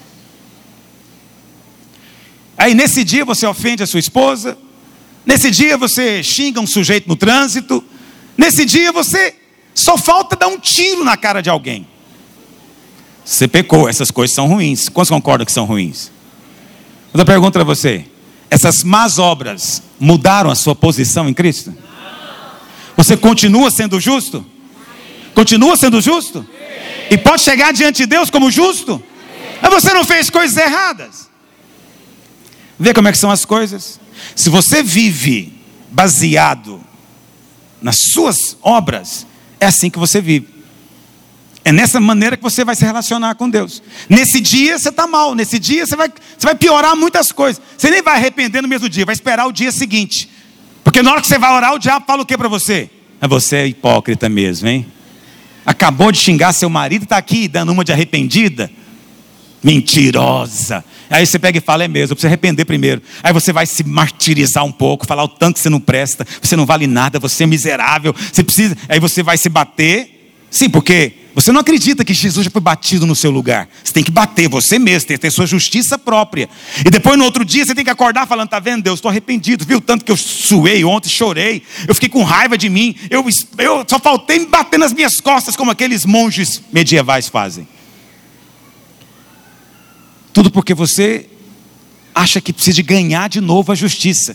Aí nesse dia você ofende a sua esposa. Nesse dia você xinga um sujeito no trânsito. Nesse dia você só falta dar um tiro na cara de alguém. Você pecou, essas coisas são ruins. Quantos concordam que são ruins? Outra pergunta para você: essas más obras mudaram a sua posição em Cristo? Você continua sendo justo? Continua sendo justo? E pode chegar diante de Deus como justo? Mas você não fez coisas erradas. Vê como é que são as coisas. Se você vive baseado nas suas obras, é assim que você vive. É nessa maneira que você vai se relacionar com Deus. Nesse dia você está mal, nesse dia você vai, você vai piorar muitas coisas. Você nem vai arrepender no mesmo dia, vai esperar o dia seguinte. Porque na hora que você vai orar, o diabo fala o que para você? Mas você é hipócrita mesmo, hein? Acabou de xingar seu marido e está aqui dando uma de arrependida. Mentirosa. Aí você pega e fala: é mesmo, eu preciso arrepender primeiro. Aí você vai se martirizar um pouco, falar o tanto que você não presta, você não vale nada, você é miserável, você precisa. Aí você vai se bater. Sim, porque você não acredita que Jesus já foi batido no seu lugar. Você tem que bater você mesmo, tem que ter sua justiça própria. E depois no outro dia você tem que acordar falando: tá vendo, Deus, estou arrependido. Viu tanto que eu suei ontem, chorei, eu fiquei com raiva de mim, eu, eu só faltei me bater nas minhas costas, como aqueles monges medievais fazem. Tudo porque você acha que precisa de ganhar de novo a justiça.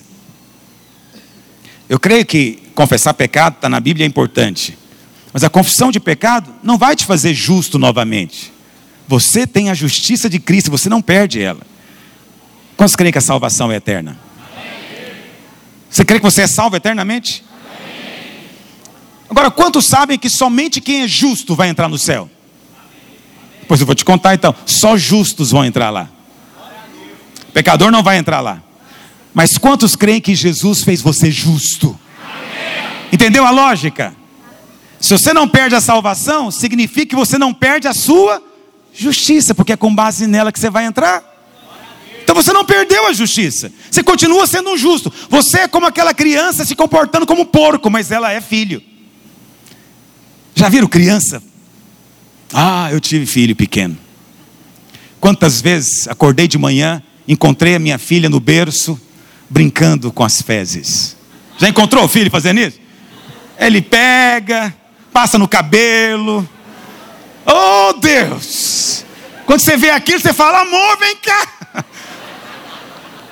Eu creio que confessar pecado está na Bíblia, é importante. Mas a confissão de pecado não vai te fazer justo novamente. Você tem a justiça de Cristo, você não perde ela. Quantos creem que a salvação é eterna? Amém. Você crê que você é salvo eternamente? Amém. Agora, quantos sabem que somente quem é justo vai entrar no céu? Pois eu vou te contar então. Só justos vão entrar lá. Pecador não vai entrar lá. Mas quantos creem que Jesus fez você justo? Amém. Entendeu a lógica? Se você não perde a salvação, significa que você não perde a sua justiça, porque é com base nela que você vai entrar. Então você não perdeu a justiça, você continua sendo um justo. Você é como aquela criança se comportando como porco, mas ela é filho. Já viram criança? Ah, eu tive filho pequeno. Quantas vezes acordei de manhã, encontrei a minha filha no berço, brincando com as fezes. Já encontrou o filho fazendo isso? Ele pega, passa no cabelo. Oh Deus! Quando você vê aquilo, você fala: amor, vem cá.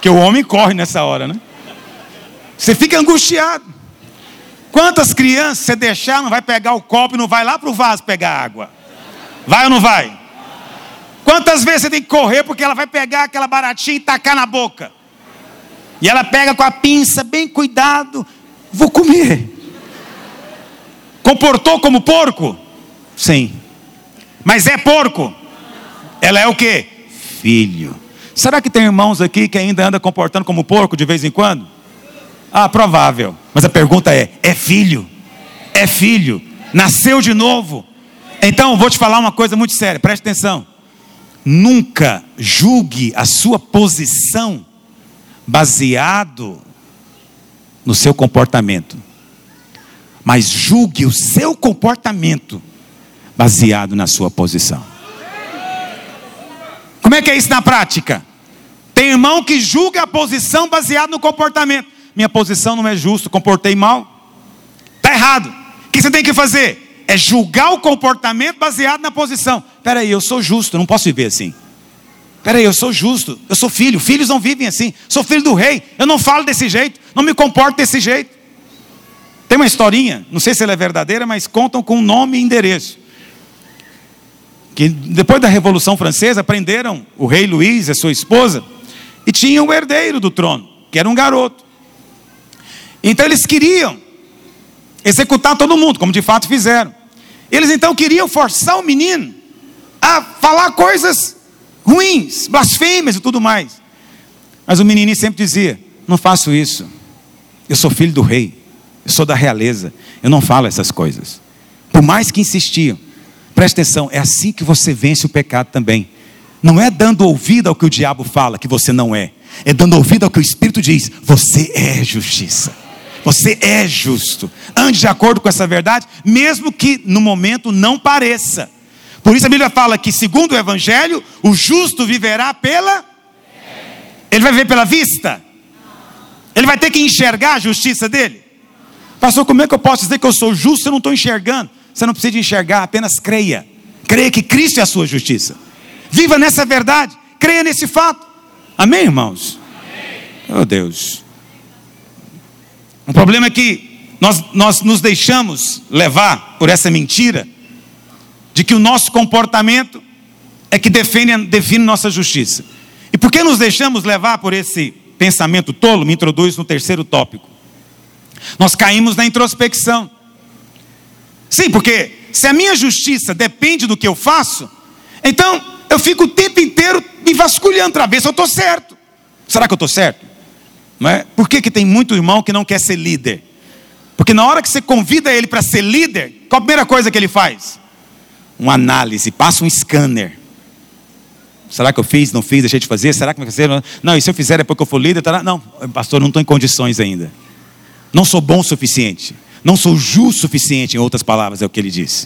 Porque o homem corre nessa hora, né? Você fica angustiado. Quantas crianças você deixar, não vai pegar o copo e não vai lá para o vaso pegar água? Vai ou não vai? Quantas vezes você tem que correr porque ela vai pegar aquela baratinha e tacar na boca? E ela pega com a pinça, bem cuidado, vou comer. Comportou como porco? Sim. Mas é porco? Ela é o quê? Filho. Será que tem irmãos aqui que ainda anda comportando como porco de vez em quando? Ah, provável. Mas a pergunta é, é filho? É filho? Nasceu de novo? Então, vou te falar uma coisa muito séria, preste atenção. Nunca julgue a sua posição baseado no seu comportamento, mas julgue o seu comportamento baseado na sua posição. Como é que é isso na prática? Tem irmão que julga a posição baseado no comportamento. Minha posição não é justa, comportei mal, está errado. O que você tem que fazer? É julgar o comportamento baseado na posição. Espera aí, eu sou justo, não posso viver assim. Espera aí, eu sou justo, eu sou filho, filhos não vivem assim. Sou filho do rei, eu não falo desse jeito, não me comporto desse jeito. Tem uma historinha, não sei se ela é verdadeira, mas contam com nome e endereço. Que depois da Revolução Francesa, prenderam o rei Luís e a sua esposa, e tinham o herdeiro do trono, que era um garoto. Então eles queriam executar todo mundo, como de fato fizeram. Eles então queriam forçar o menino a falar coisas ruins, blasfêmias e tudo mais. Mas o menininho sempre dizia, não faço isso, eu sou filho do rei, eu sou da realeza, eu não falo essas coisas. Por mais que insistiam, preste atenção, é assim que você vence o pecado também. Não é dando ouvido ao que o diabo fala que você não é, é dando ouvido ao que o Espírito diz, você é justiça, você é justo. Ande de acordo com essa verdade, mesmo que no momento não pareça. Por isso a Bíblia fala que segundo o Evangelho, o justo viverá pela... Ele vai viver pela vista? Ele vai ter que enxergar a justiça dele? Pastor, como é que eu posso dizer que eu sou justo se eu não estou enxergando? Você não precisa de enxergar, apenas creia. Creia que Cristo é a sua justiça. Viva nessa verdade, creia nesse fato. Amém, irmãos? Amém. Oh Deus. O problema é que nós, nós nos deixamos levar por essa mentira de que o nosso comportamento é que define, define nossa justiça. E por que nos deixamos levar por esse pensamento tolo? Me introduz no terceiro tópico. Nós caímos na introspecção. Sim, porque se a minha justiça depende do que eu faço, então eu fico o tempo inteiro me vasculhando para ver se eu estou certo. Será que eu estou certo? Não é? Por que, que tem muito irmão que não quer ser líder? Porque na hora que você convida ele para ser líder, qual a primeira coisa que ele faz? Uma análise, passa um scanner. Será que eu fiz, não fiz, deixei de fazer? Será que vai fazer? Não, e se eu fizer depois que eu for líder? Tá? Não, pastor, não estou em condições ainda. Não sou bom o suficiente. Não sou justo o suficiente, em outras palavras, é o que ele disse.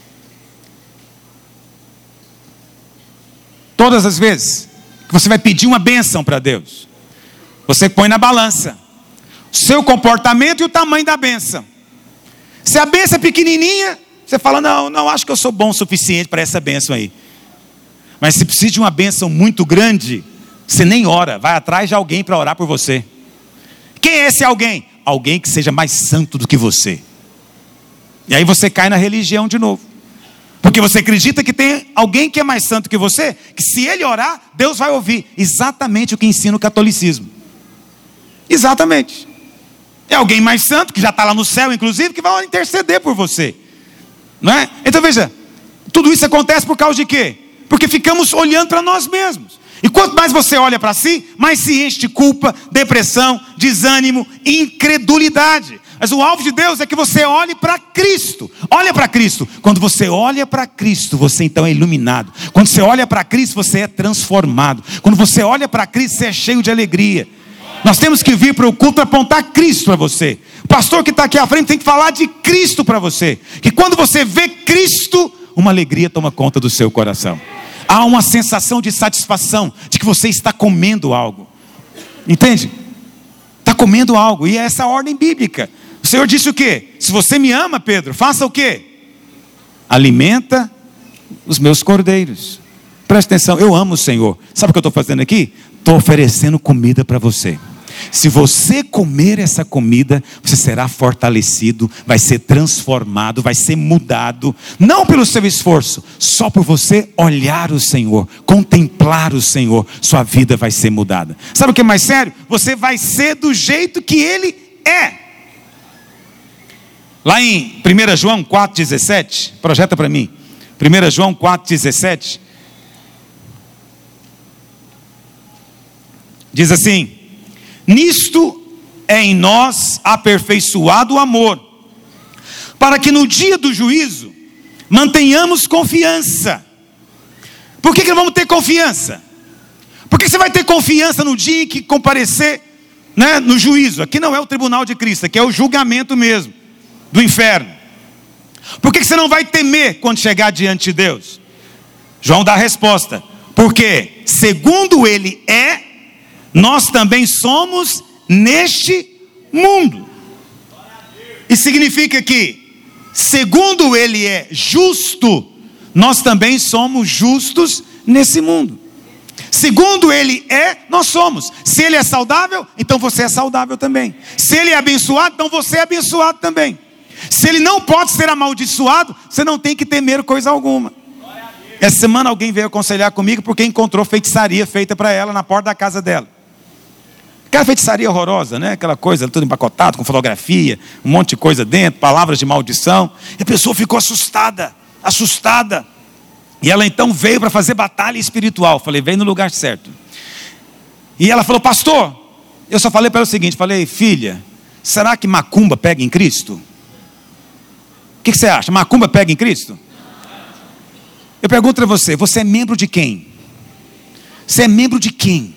Todas as vezes que você vai pedir uma bênção para Deus, você põe na balança o seu comportamento e o tamanho da bênção. Se a bênção é pequenininha, você fala, não, não acho que eu sou bom o suficiente para essa bênção aí. Mas se precisa de uma bênção muito grande, você nem ora, vai atrás de alguém para orar por você. Quem é esse alguém? Alguém que seja mais santo do que você. E aí você cai na religião de novo. Porque você acredita que tem alguém que é mais santo que você, que se ele orar, Deus vai ouvir. Exatamente o que ensina o catolicismo. Exatamente. É alguém mais santo, que já está lá no céu, inclusive, que vai interceder por você. Não é? Então veja, tudo isso acontece por causa de quê? Porque ficamos olhando para nós mesmos. E quanto mais você olha para si, mais se enche de culpa, depressão, desânimo, incredulidade. Mas o alvo de Deus é que você olhe para Cristo. Olha para Cristo. Quando você olha para Cristo, você então é iluminado. Quando você olha para Cristo, você é transformado. Quando você olha para Cristo, você é cheio de alegria. Nós temos que vir para o culto apontar Cristo para você. O pastor que está aqui à frente tem que falar de Cristo para você. Que quando você vê Cristo, uma alegria toma conta do seu coração. Há uma sensação de satisfação, de que você está comendo algo. Entende? Está comendo algo, e é essa a ordem bíblica. O Senhor disse o quê? Se você me ama, Pedro, faça o quê? Alimenta os meus cordeiros. Presta atenção, eu amo o Senhor. Sabe o que eu estou fazendo aqui? estou oferecendo comida para você. Se você comer essa comida, você será fortalecido, vai ser transformado, vai ser mudado, não pelo seu esforço, só por você olhar o Senhor, contemplar o Senhor, sua vida vai ser mudada. Sabe o que é mais sério? Você vai ser do jeito que Ele é. Lá em primeira João quatro, dezessete, projeta para mim, primeira João quatro, dezessete, diz assim: nisto é em nós aperfeiçoado o amor, para que no dia do juízo mantenhamos confiança. Por que que vamos ter confiança? Porque você vai ter confiança no dia em que comparecer, né, no juízo. Aqui não é o tribunal de Cristo, aqui é o julgamento mesmo, do inferno. Por que que você não vai temer quando chegar diante de Deus? João dá a resposta: porque segundo Ele é, nós também somos neste mundo. E significa que, segundo Ele é justo, nós também somos justos nesse mundo. Segundo Ele é, nós somos. Se Ele é saudável, então você é saudável também. Se Ele é abençoado, então você é abençoado também. Se Ele não pode ser amaldiçoado, você não tem que temer coisa alguma. Essa semana alguém veio aconselhar comigo porque encontrou feitiçaria feita para ela na porta da casa dela. Aquela feitiçaria horrorosa, né? Aquela coisa tudo empacotado, com fotografia, um monte de coisa dentro, palavras de maldição. E a pessoa ficou assustada, assustada. E ela então veio para fazer batalha espiritual. Falei, veio no lugar certo. E ela falou: pastor, eu só falei para ela o seguinte, falei: filha, será que macumba pega em Cristo? O que, que você acha? Macumba pega em Cristo? Eu pergunto para você, você é membro de quem? Você é membro de quem?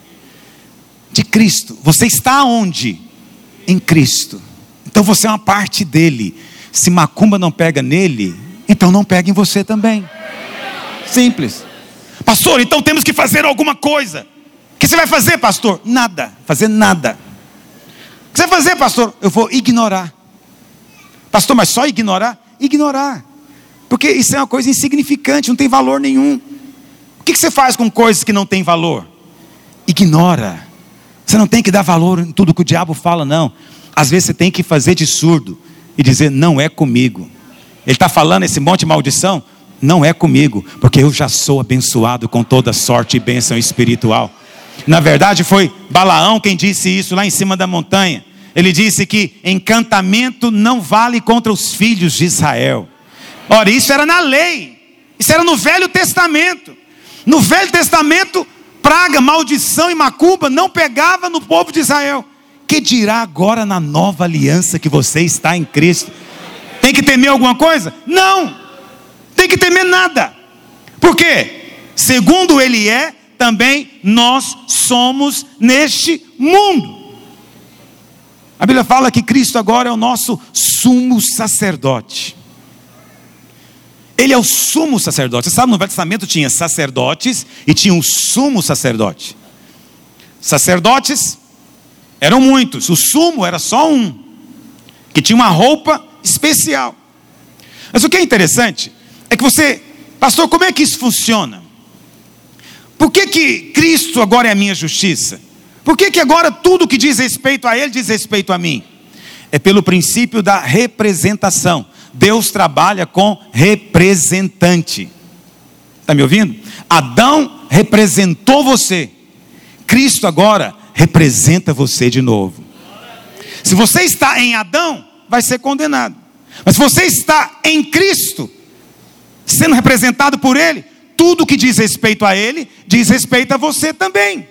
De Cristo. Você está onde? Em Cristo. Então você é uma parte dele. Se macumba não pega nele, então não pega em você também. Simples. Pastor, então temos que fazer alguma coisa. O que você vai fazer, pastor? Nada. Fazer nada. O que você vai fazer, pastor? Eu vou ignorar. Pastor, mas só ignorar? Ignorar. Porque isso é uma coisa insignificante, não tem valor nenhum. O que você faz com coisas que não têm valor? Ignora. Você não tem que dar valor em tudo que o diabo fala, não. Às vezes você tem que fazer de surdo e dizer: não é comigo. Ele está falando esse monte de maldição? Não é comigo, porque eu já sou abençoado com toda sorte e bênção espiritual. Na verdade foi Balaão quem disse isso lá em cima da montanha. Ele disse que encantamento não vale contra os filhos de Israel. Ora, isso era na lei, isso era no Velho Testamento. No Velho Testamento, praga, maldição e macumba não pegava no povo de Israel. Que dirá agora na nova aliança que você está em Cristo? Tem que temer alguma coisa? Não, tem que temer nada. Por quê? Segundo Ele é, também nós somos neste mundo. A Bíblia fala que Cristo agora é o nosso sumo sacerdote. Ele é o sumo sacerdote. Você sabe, no Velho Testamento tinha sacerdotes e tinha um sumo sacerdote. Sacerdotes eram muitos, o sumo era só um, que tinha uma roupa especial. Mas o que é interessante é que você, pastor, como é que isso funciona? Por que que Cristo agora é a minha justiça? Por que que agora tudo que diz respeito a Ele diz respeito a mim? É pelo princípio da representação. Deus trabalha com representante. Está me ouvindo? Adão representou você. Cristo agora representa você de novo. Se você está em Adão, vai ser condenado. Mas se você está em Cristo, sendo representado por Ele, tudo que diz respeito a Ele, diz respeito a você também.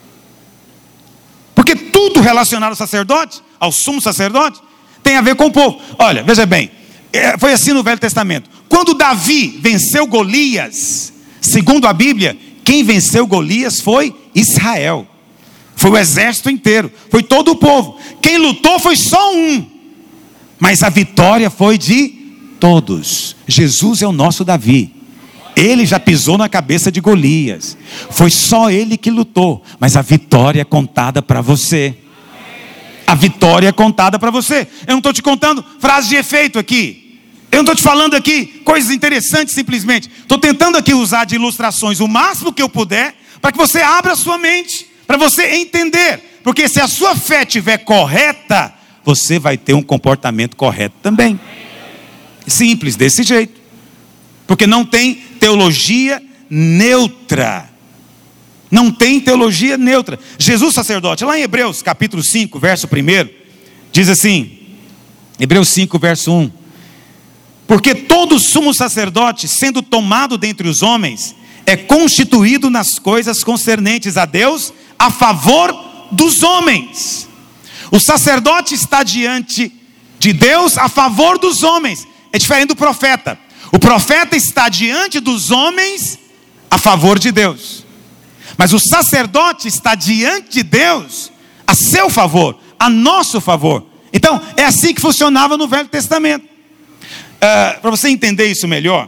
Porque tudo relacionado ao sacerdote, ao sumo sacerdote, tem a ver com o povo. Olha, veja bem, foi assim no Velho Testamento. Quando Davi venceu Golias, segundo a Bíblia, quem venceu Golias foi Israel. Foi o exército inteiro, foi todo o povo. Quem lutou foi só um, mas a vitória foi de todos. Jesus é o nosso Davi. Ele já pisou na cabeça de Golias. Foi só ele que lutou, mas a vitória é contada para você. A vitória é contada para você. Eu não estou te contando frases de efeito aqui. Eu não estou te falando aqui coisas interessantes simplesmente. Estou tentando aqui usar de ilustrações o máximo que eu puder, para que você abra a sua mente, para você entender. Porque se a sua fé estiver correta, você vai ter um comportamento correto também. Simples, desse jeito. Porque não tem teologia neutra. Não tem teologia neutra. Jesus sacerdote, lá em Hebreus capítulo cinco, verso um, diz assim, Hebreus cinco, verso um: porque todo sumo sacerdote, sendo tomado dentre os homens, é constituído nas coisas concernentes a Deus, a favor dos homens. O sacerdote está diante de Deus a favor dos homens. É diferente do profeta. O profeta está diante dos homens a favor de Deus. Mas o sacerdote está diante de Deus a seu favor, a nosso favor. Então, é assim que funcionava no Velho Testamento. Uh, para você entender isso melhor,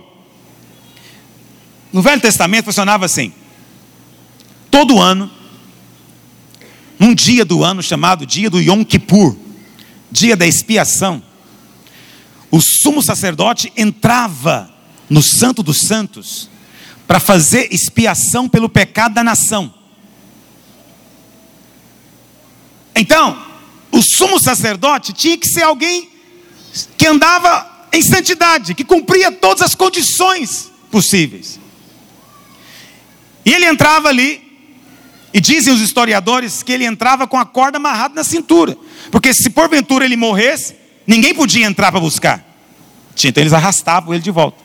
no Velho Testamento funcionava assim: todo ano, num dia do ano chamado dia do Yom Kippur, dia da expiação, o sumo sacerdote entrava no Santo dos Santos para fazer expiação pelo pecado da nação. Então, o sumo sacerdote tinha que ser alguém que andava em santidade, que cumpria todas as condições possíveis. E ele entrava ali, e dizem os historiadores que ele entrava com a corda amarrada na cintura, porque se porventura ele morresse, ninguém podia entrar para buscar. Então eles arrastavam ele de volta.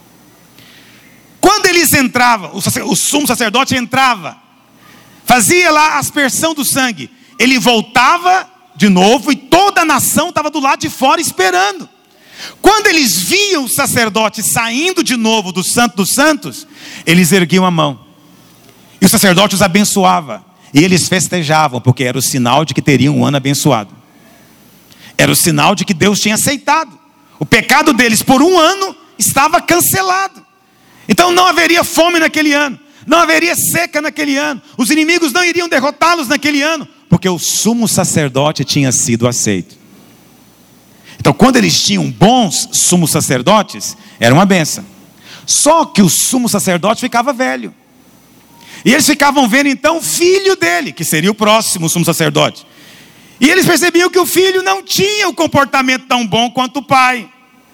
Quando eles entravam, o, sacer, o sumo sacerdote entrava, fazia lá a aspersão do sangue, ele voltava de novo e toda a nação estava do lado de fora esperando. Quando eles viam o sacerdote saindo de novo do Santo dos Santos, eles erguiam a mão. E o sacerdote os abençoava. E eles festejavam, porque era o sinal de que teriam um ano abençoado. Era o sinal de que Deus tinha aceitado. O pecado deles por um ano estava cancelado. Então não haveria fome naquele ano. Não haveria seca naquele ano. Os inimigos não iriam derrotá-los naquele ano, porque o sumo sacerdote tinha sido aceito. Então quando eles tinham bons sumos sacerdotes, era uma bênção. Só que o sumo sacerdote ficava velho. E eles ficavam vendo então o filho dele, que seria o próximo sumo sacerdote. E eles percebiam que o filho não tinha o comportamento tão bom quanto o pai.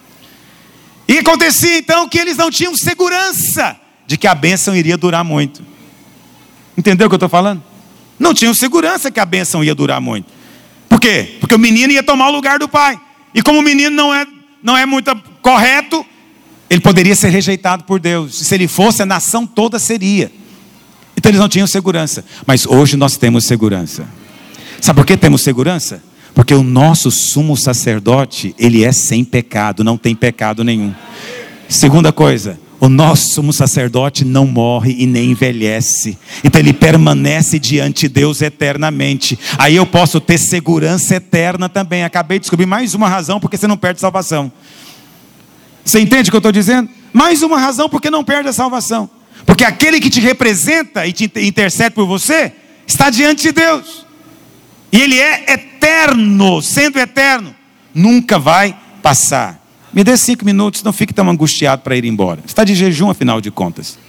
E acontecia então que eles não tinham segurança de que a bênção iria durar muito. Entendeu o que eu estou falando? Não tinham segurança que a bênção ia durar muito. Por quê? Porque o menino ia tomar o lugar do pai. E como o menino não é, não é muito correto, ele poderia ser rejeitado por Deus. Se ele fosse, a nação toda seria. Então eles não tinham segurança. Mas hoje nós temos segurança. Sabe por que temos segurança? Porque o nosso sumo sacerdote, ele é sem pecado, não tem pecado nenhum. Segunda coisa, o nosso sumo sacerdote não morre e nem envelhece. Então ele permanece diante de Deus eternamente. Aí eu posso ter segurança eterna também. Acabei de descobrir mais uma razão porque você não perde salvação. Você entende o que eu estou dizendo? Mais uma razão porque não perde a salvação. Porque aquele que te representa e te intercede por você, está diante de Deus. E ele é eterno, sendo eterno, nunca vai passar. Me dê cinco minutos, não fique tão angustiado para ir embora. Está de jejum, afinal de contas.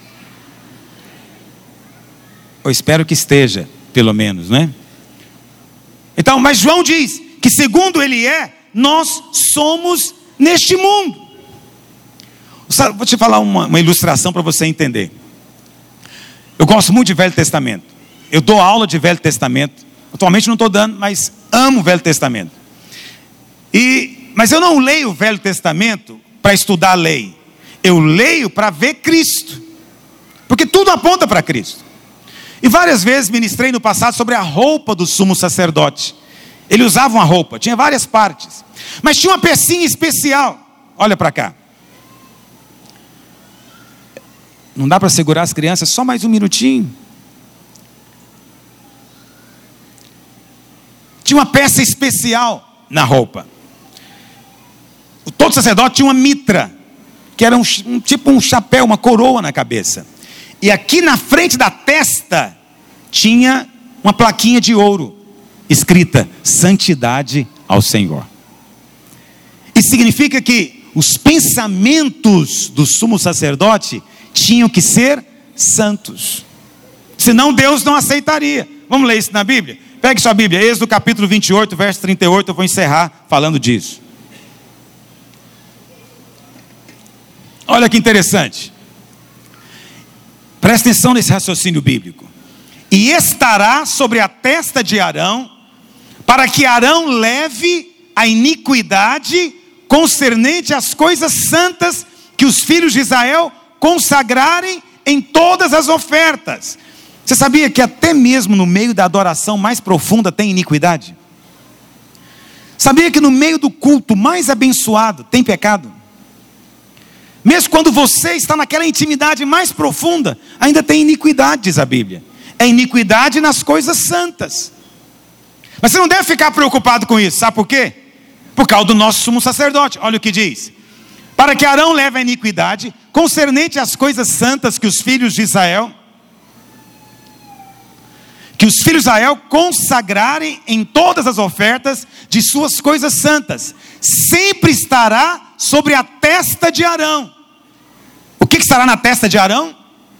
Eu espero que esteja, pelo menos, né? Então, mas João diz que segundo ele é, nós somos neste mundo. Vou te falar uma, uma ilustração para você entender. Eu gosto muito de Velho Testamento. Eu dou aula de Velho Testamento. Atualmente não estou dando, mas amo o Velho Testamento. E, mas eu não leio o Velho Testamento para estudar a lei. Eu leio para ver Cristo. Porque tudo aponta para Cristo. E várias vezes ministrei no passado sobre a roupa do sumo sacerdote. Ele usava uma roupa, tinha várias partes. Mas tinha uma pecinha especial. Olha para cá. Não dá para segurar as crianças, só mais um minutinho. Tinha uma peça especial na roupa. Todo sacerdote tinha uma mitra, que era um, um tipo um chapéu, uma coroa na cabeça. E aqui na frente da testa tinha uma plaquinha de ouro, escrita, santidade ao Senhor. Isso significa que os pensamentos do sumo sacerdote tinham que ser santos. Senão Deus não aceitaria. Vamos ler isso na Bíblia? Pegue sua Bíblia, Êxodo capítulo vinte e oito, verso trinta e oito, eu vou encerrar falando disso. Olha que interessante. Presta atenção nesse raciocínio bíblico. E estará sobre a testa de Arão, para que Arão leve a iniquidade concernente às coisas santas que os filhos de Israel consagrarem em todas as ofertas. Você sabia que até mesmo no meio da adoração mais profunda tem iniquidade? Sabia que no meio do culto mais abençoado tem pecado? Mesmo quando você está naquela intimidade mais profunda, ainda tem iniquidade, diz a Bíblia. É iniquidade nas coisas santas. Mas você não deve ficar preocupado com isso, sabe por quê? Por causa do nosso sumo sacerdote. Olha o que diz: para que Arão leve a iniquidade concernente às coisas santas que os filhos de Israel que os filhos de Israel consagrarem em todas as ofertas de suas coisas santas, sempre estará sobre a testa de Arão. O que estará na testa de Arão?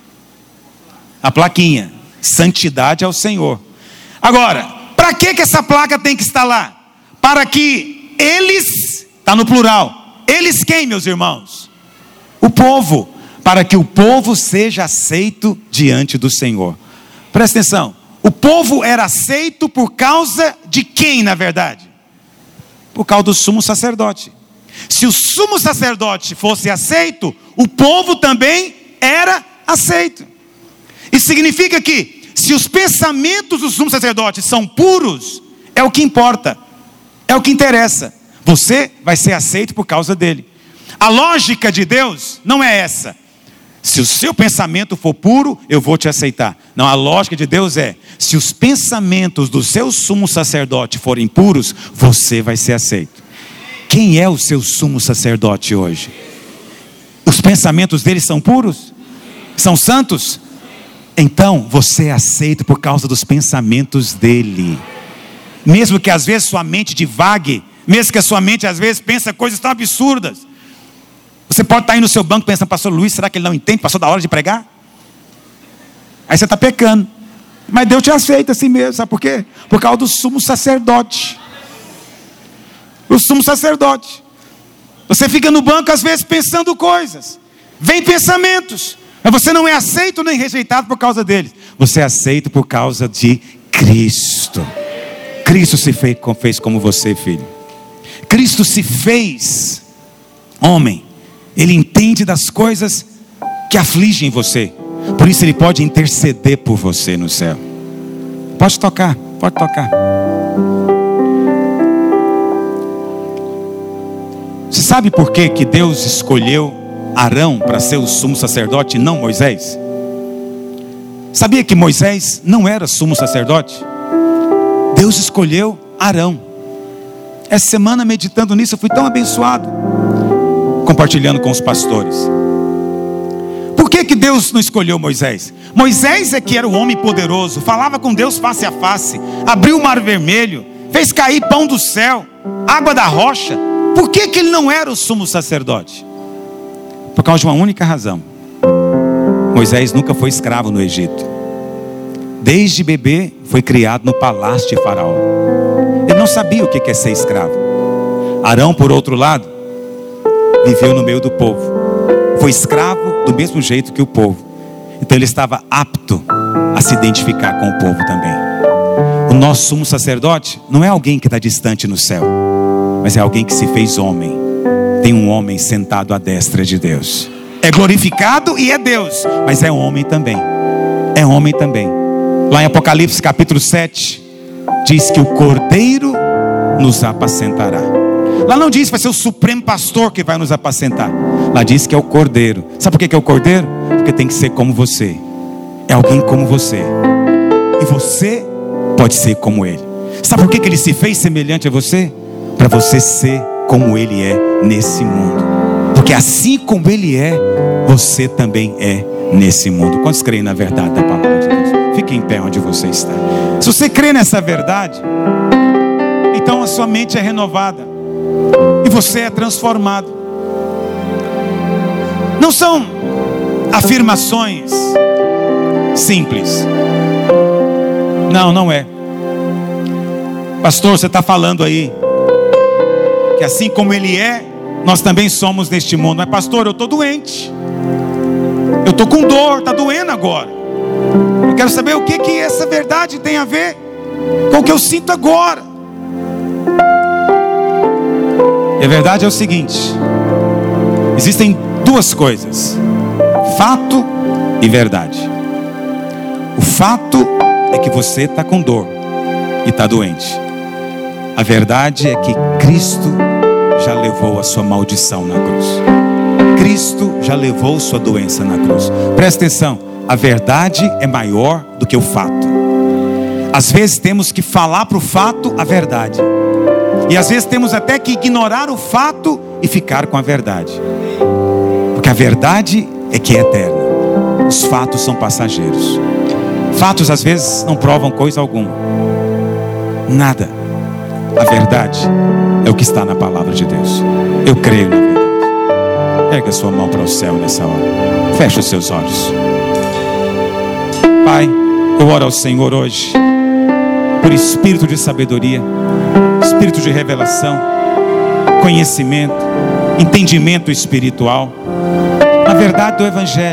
A plaquinha: santidade ao Senhor. Agora, para que que essa placa tem que estar lá? Para que eles, está no plural, eles quem, meus irmãos? O povo. Para que o povo seja aceito diante do Senhor. Presta atenção. O povo era aceito por causa de quem, na verdade? Por causa do sumo sacerdote. Se o sumo sacerdote fosse aceito, o povo também era aceito. Isso significa que, se os pensamentos do sumo sacerdote são puros, é o que importa, é o que interessa. Você vai ser aceito por causa dele. A lógica de Deus não é essa: se o seu pensamento for puro, eu vou te aceitar. Não, a lógica de Deus é: se os pensamentos do seu sumo sacerdote forem puros, você vai ser aceito. Quem é o seu sumo sacerdote hoje? Os pensamentos dele são puros? São santos? Então você é aceito por causa dos pensamentos dele. Mesmo que às vezes sua mente divague, mesmo que a sua mente às vezes pense coisas tão absurdas. Você pode estar aí no seu banco pensando: pastor Luiz, será que ele não entende? Passou da hora de pregar? Aí você está pecando. Mas Deus te aceita assim mesmo, sabe por quê? Por causa do sumo sacerdote. O sumo sacerdote. Você fica no banco às vezes pensando coisas, vem pensamentos, mas você não é aceito nem rejeitado por causa deles. Você é aceito por causa de Cristo. Cristo se fez, fez como você, filho. Cristo se fez homem. Ele entende das coisas que afligem você. Por isso ele pode interceder por você no céu. Pode tocar, pode tocar. Você sabe por que que Deus escolheu Arão para ser o sumo sacerdote e não Moisés? Sabia que Moisés não era sumo sacerdote? Deus escolheu Arão. Essa semana, meditando nisso, eu fui tão abençoado, compartilhando com os pastores. Por que que Deus não escolheu Moisés? Moisés é que era o homem poderoso, falava com Deus face a face, abriu o mar vermelho, fez cair pão do céu, água da rocha. Por que que ele não era o sumo sacerdote? Por causa de uma única razão: Moisés nunca foi escravo no Egito. Desde bebê foi criado no palácio de Faraó. Ele não sabia o que é ser escravo. Arão, por outro lado, viveu no meio do povo, foi escravo do mesmo jeito que o povo. Então ele estava apto a se identificar com o povo também. O nosso sumo sacerdote não é alguém que está distante no céu, mas é alguém que se fez homem. Tem um homem sentado à destra de Deus. É glorificado e é Deus, mas é homem também. É homem também. Lá em Apocalipse capítulo sete, diz que o Cordeiro nos apacentará. Lá não diz que vai ser o supremo pastor que vai nos apacentar. Lá diz que é o Cordeiro. Sabe por que é o Cordeiro? Porque tem que ser como você. É alguém como você. E você pode ser como ele. Sabe por que ele se fez semelhante a você? Para você ser como ele é nesse mundo. Porque assim como ele é, você também é nesse mundo. Quantos creem na verdade da palavra de Deus? Fique em pé onde você está. Se você crê nessa verdade, então a sua mente é renovada e você é transformado. Não são afirmações, simples. Não, não é. Pastor, você está falando aí que assim como Ele é, nós também somos neste mundo. Mas pastor, eu estou doente, eu estou com dor, está doendo agora. Eu quero saber o que, que essa verdade tem a ver com o que eu sinto agora. E a verdade é o seguinte: existem duas coisas: fato e verdade. O fato é que você está com dor e está doente. A verdade é que Cristo já levou a sua maldição na cruz. Cristo já levou sua doença na cruz. Presta atenção, a verdade é maior do que o fato. Às vezes temos que falar para o fato a verdade, e às vezes temos até que ignorar o fato e ficar com a verdade, porque a verdade é que é eterna. Os fatos são passageiros. Fatos às vezes não provam coisa alguma, nada. A verdade é o que está na palavra de Deus. Eu creio na verdade. Erga sua mão para o céu nessa hora. Feche os seus olhos. Pai, eu oro ao Senhor hoje por espírito de sabedoria, espírito de revelação, conhecimento, entendimento espiritual, na verdade do Evangelho.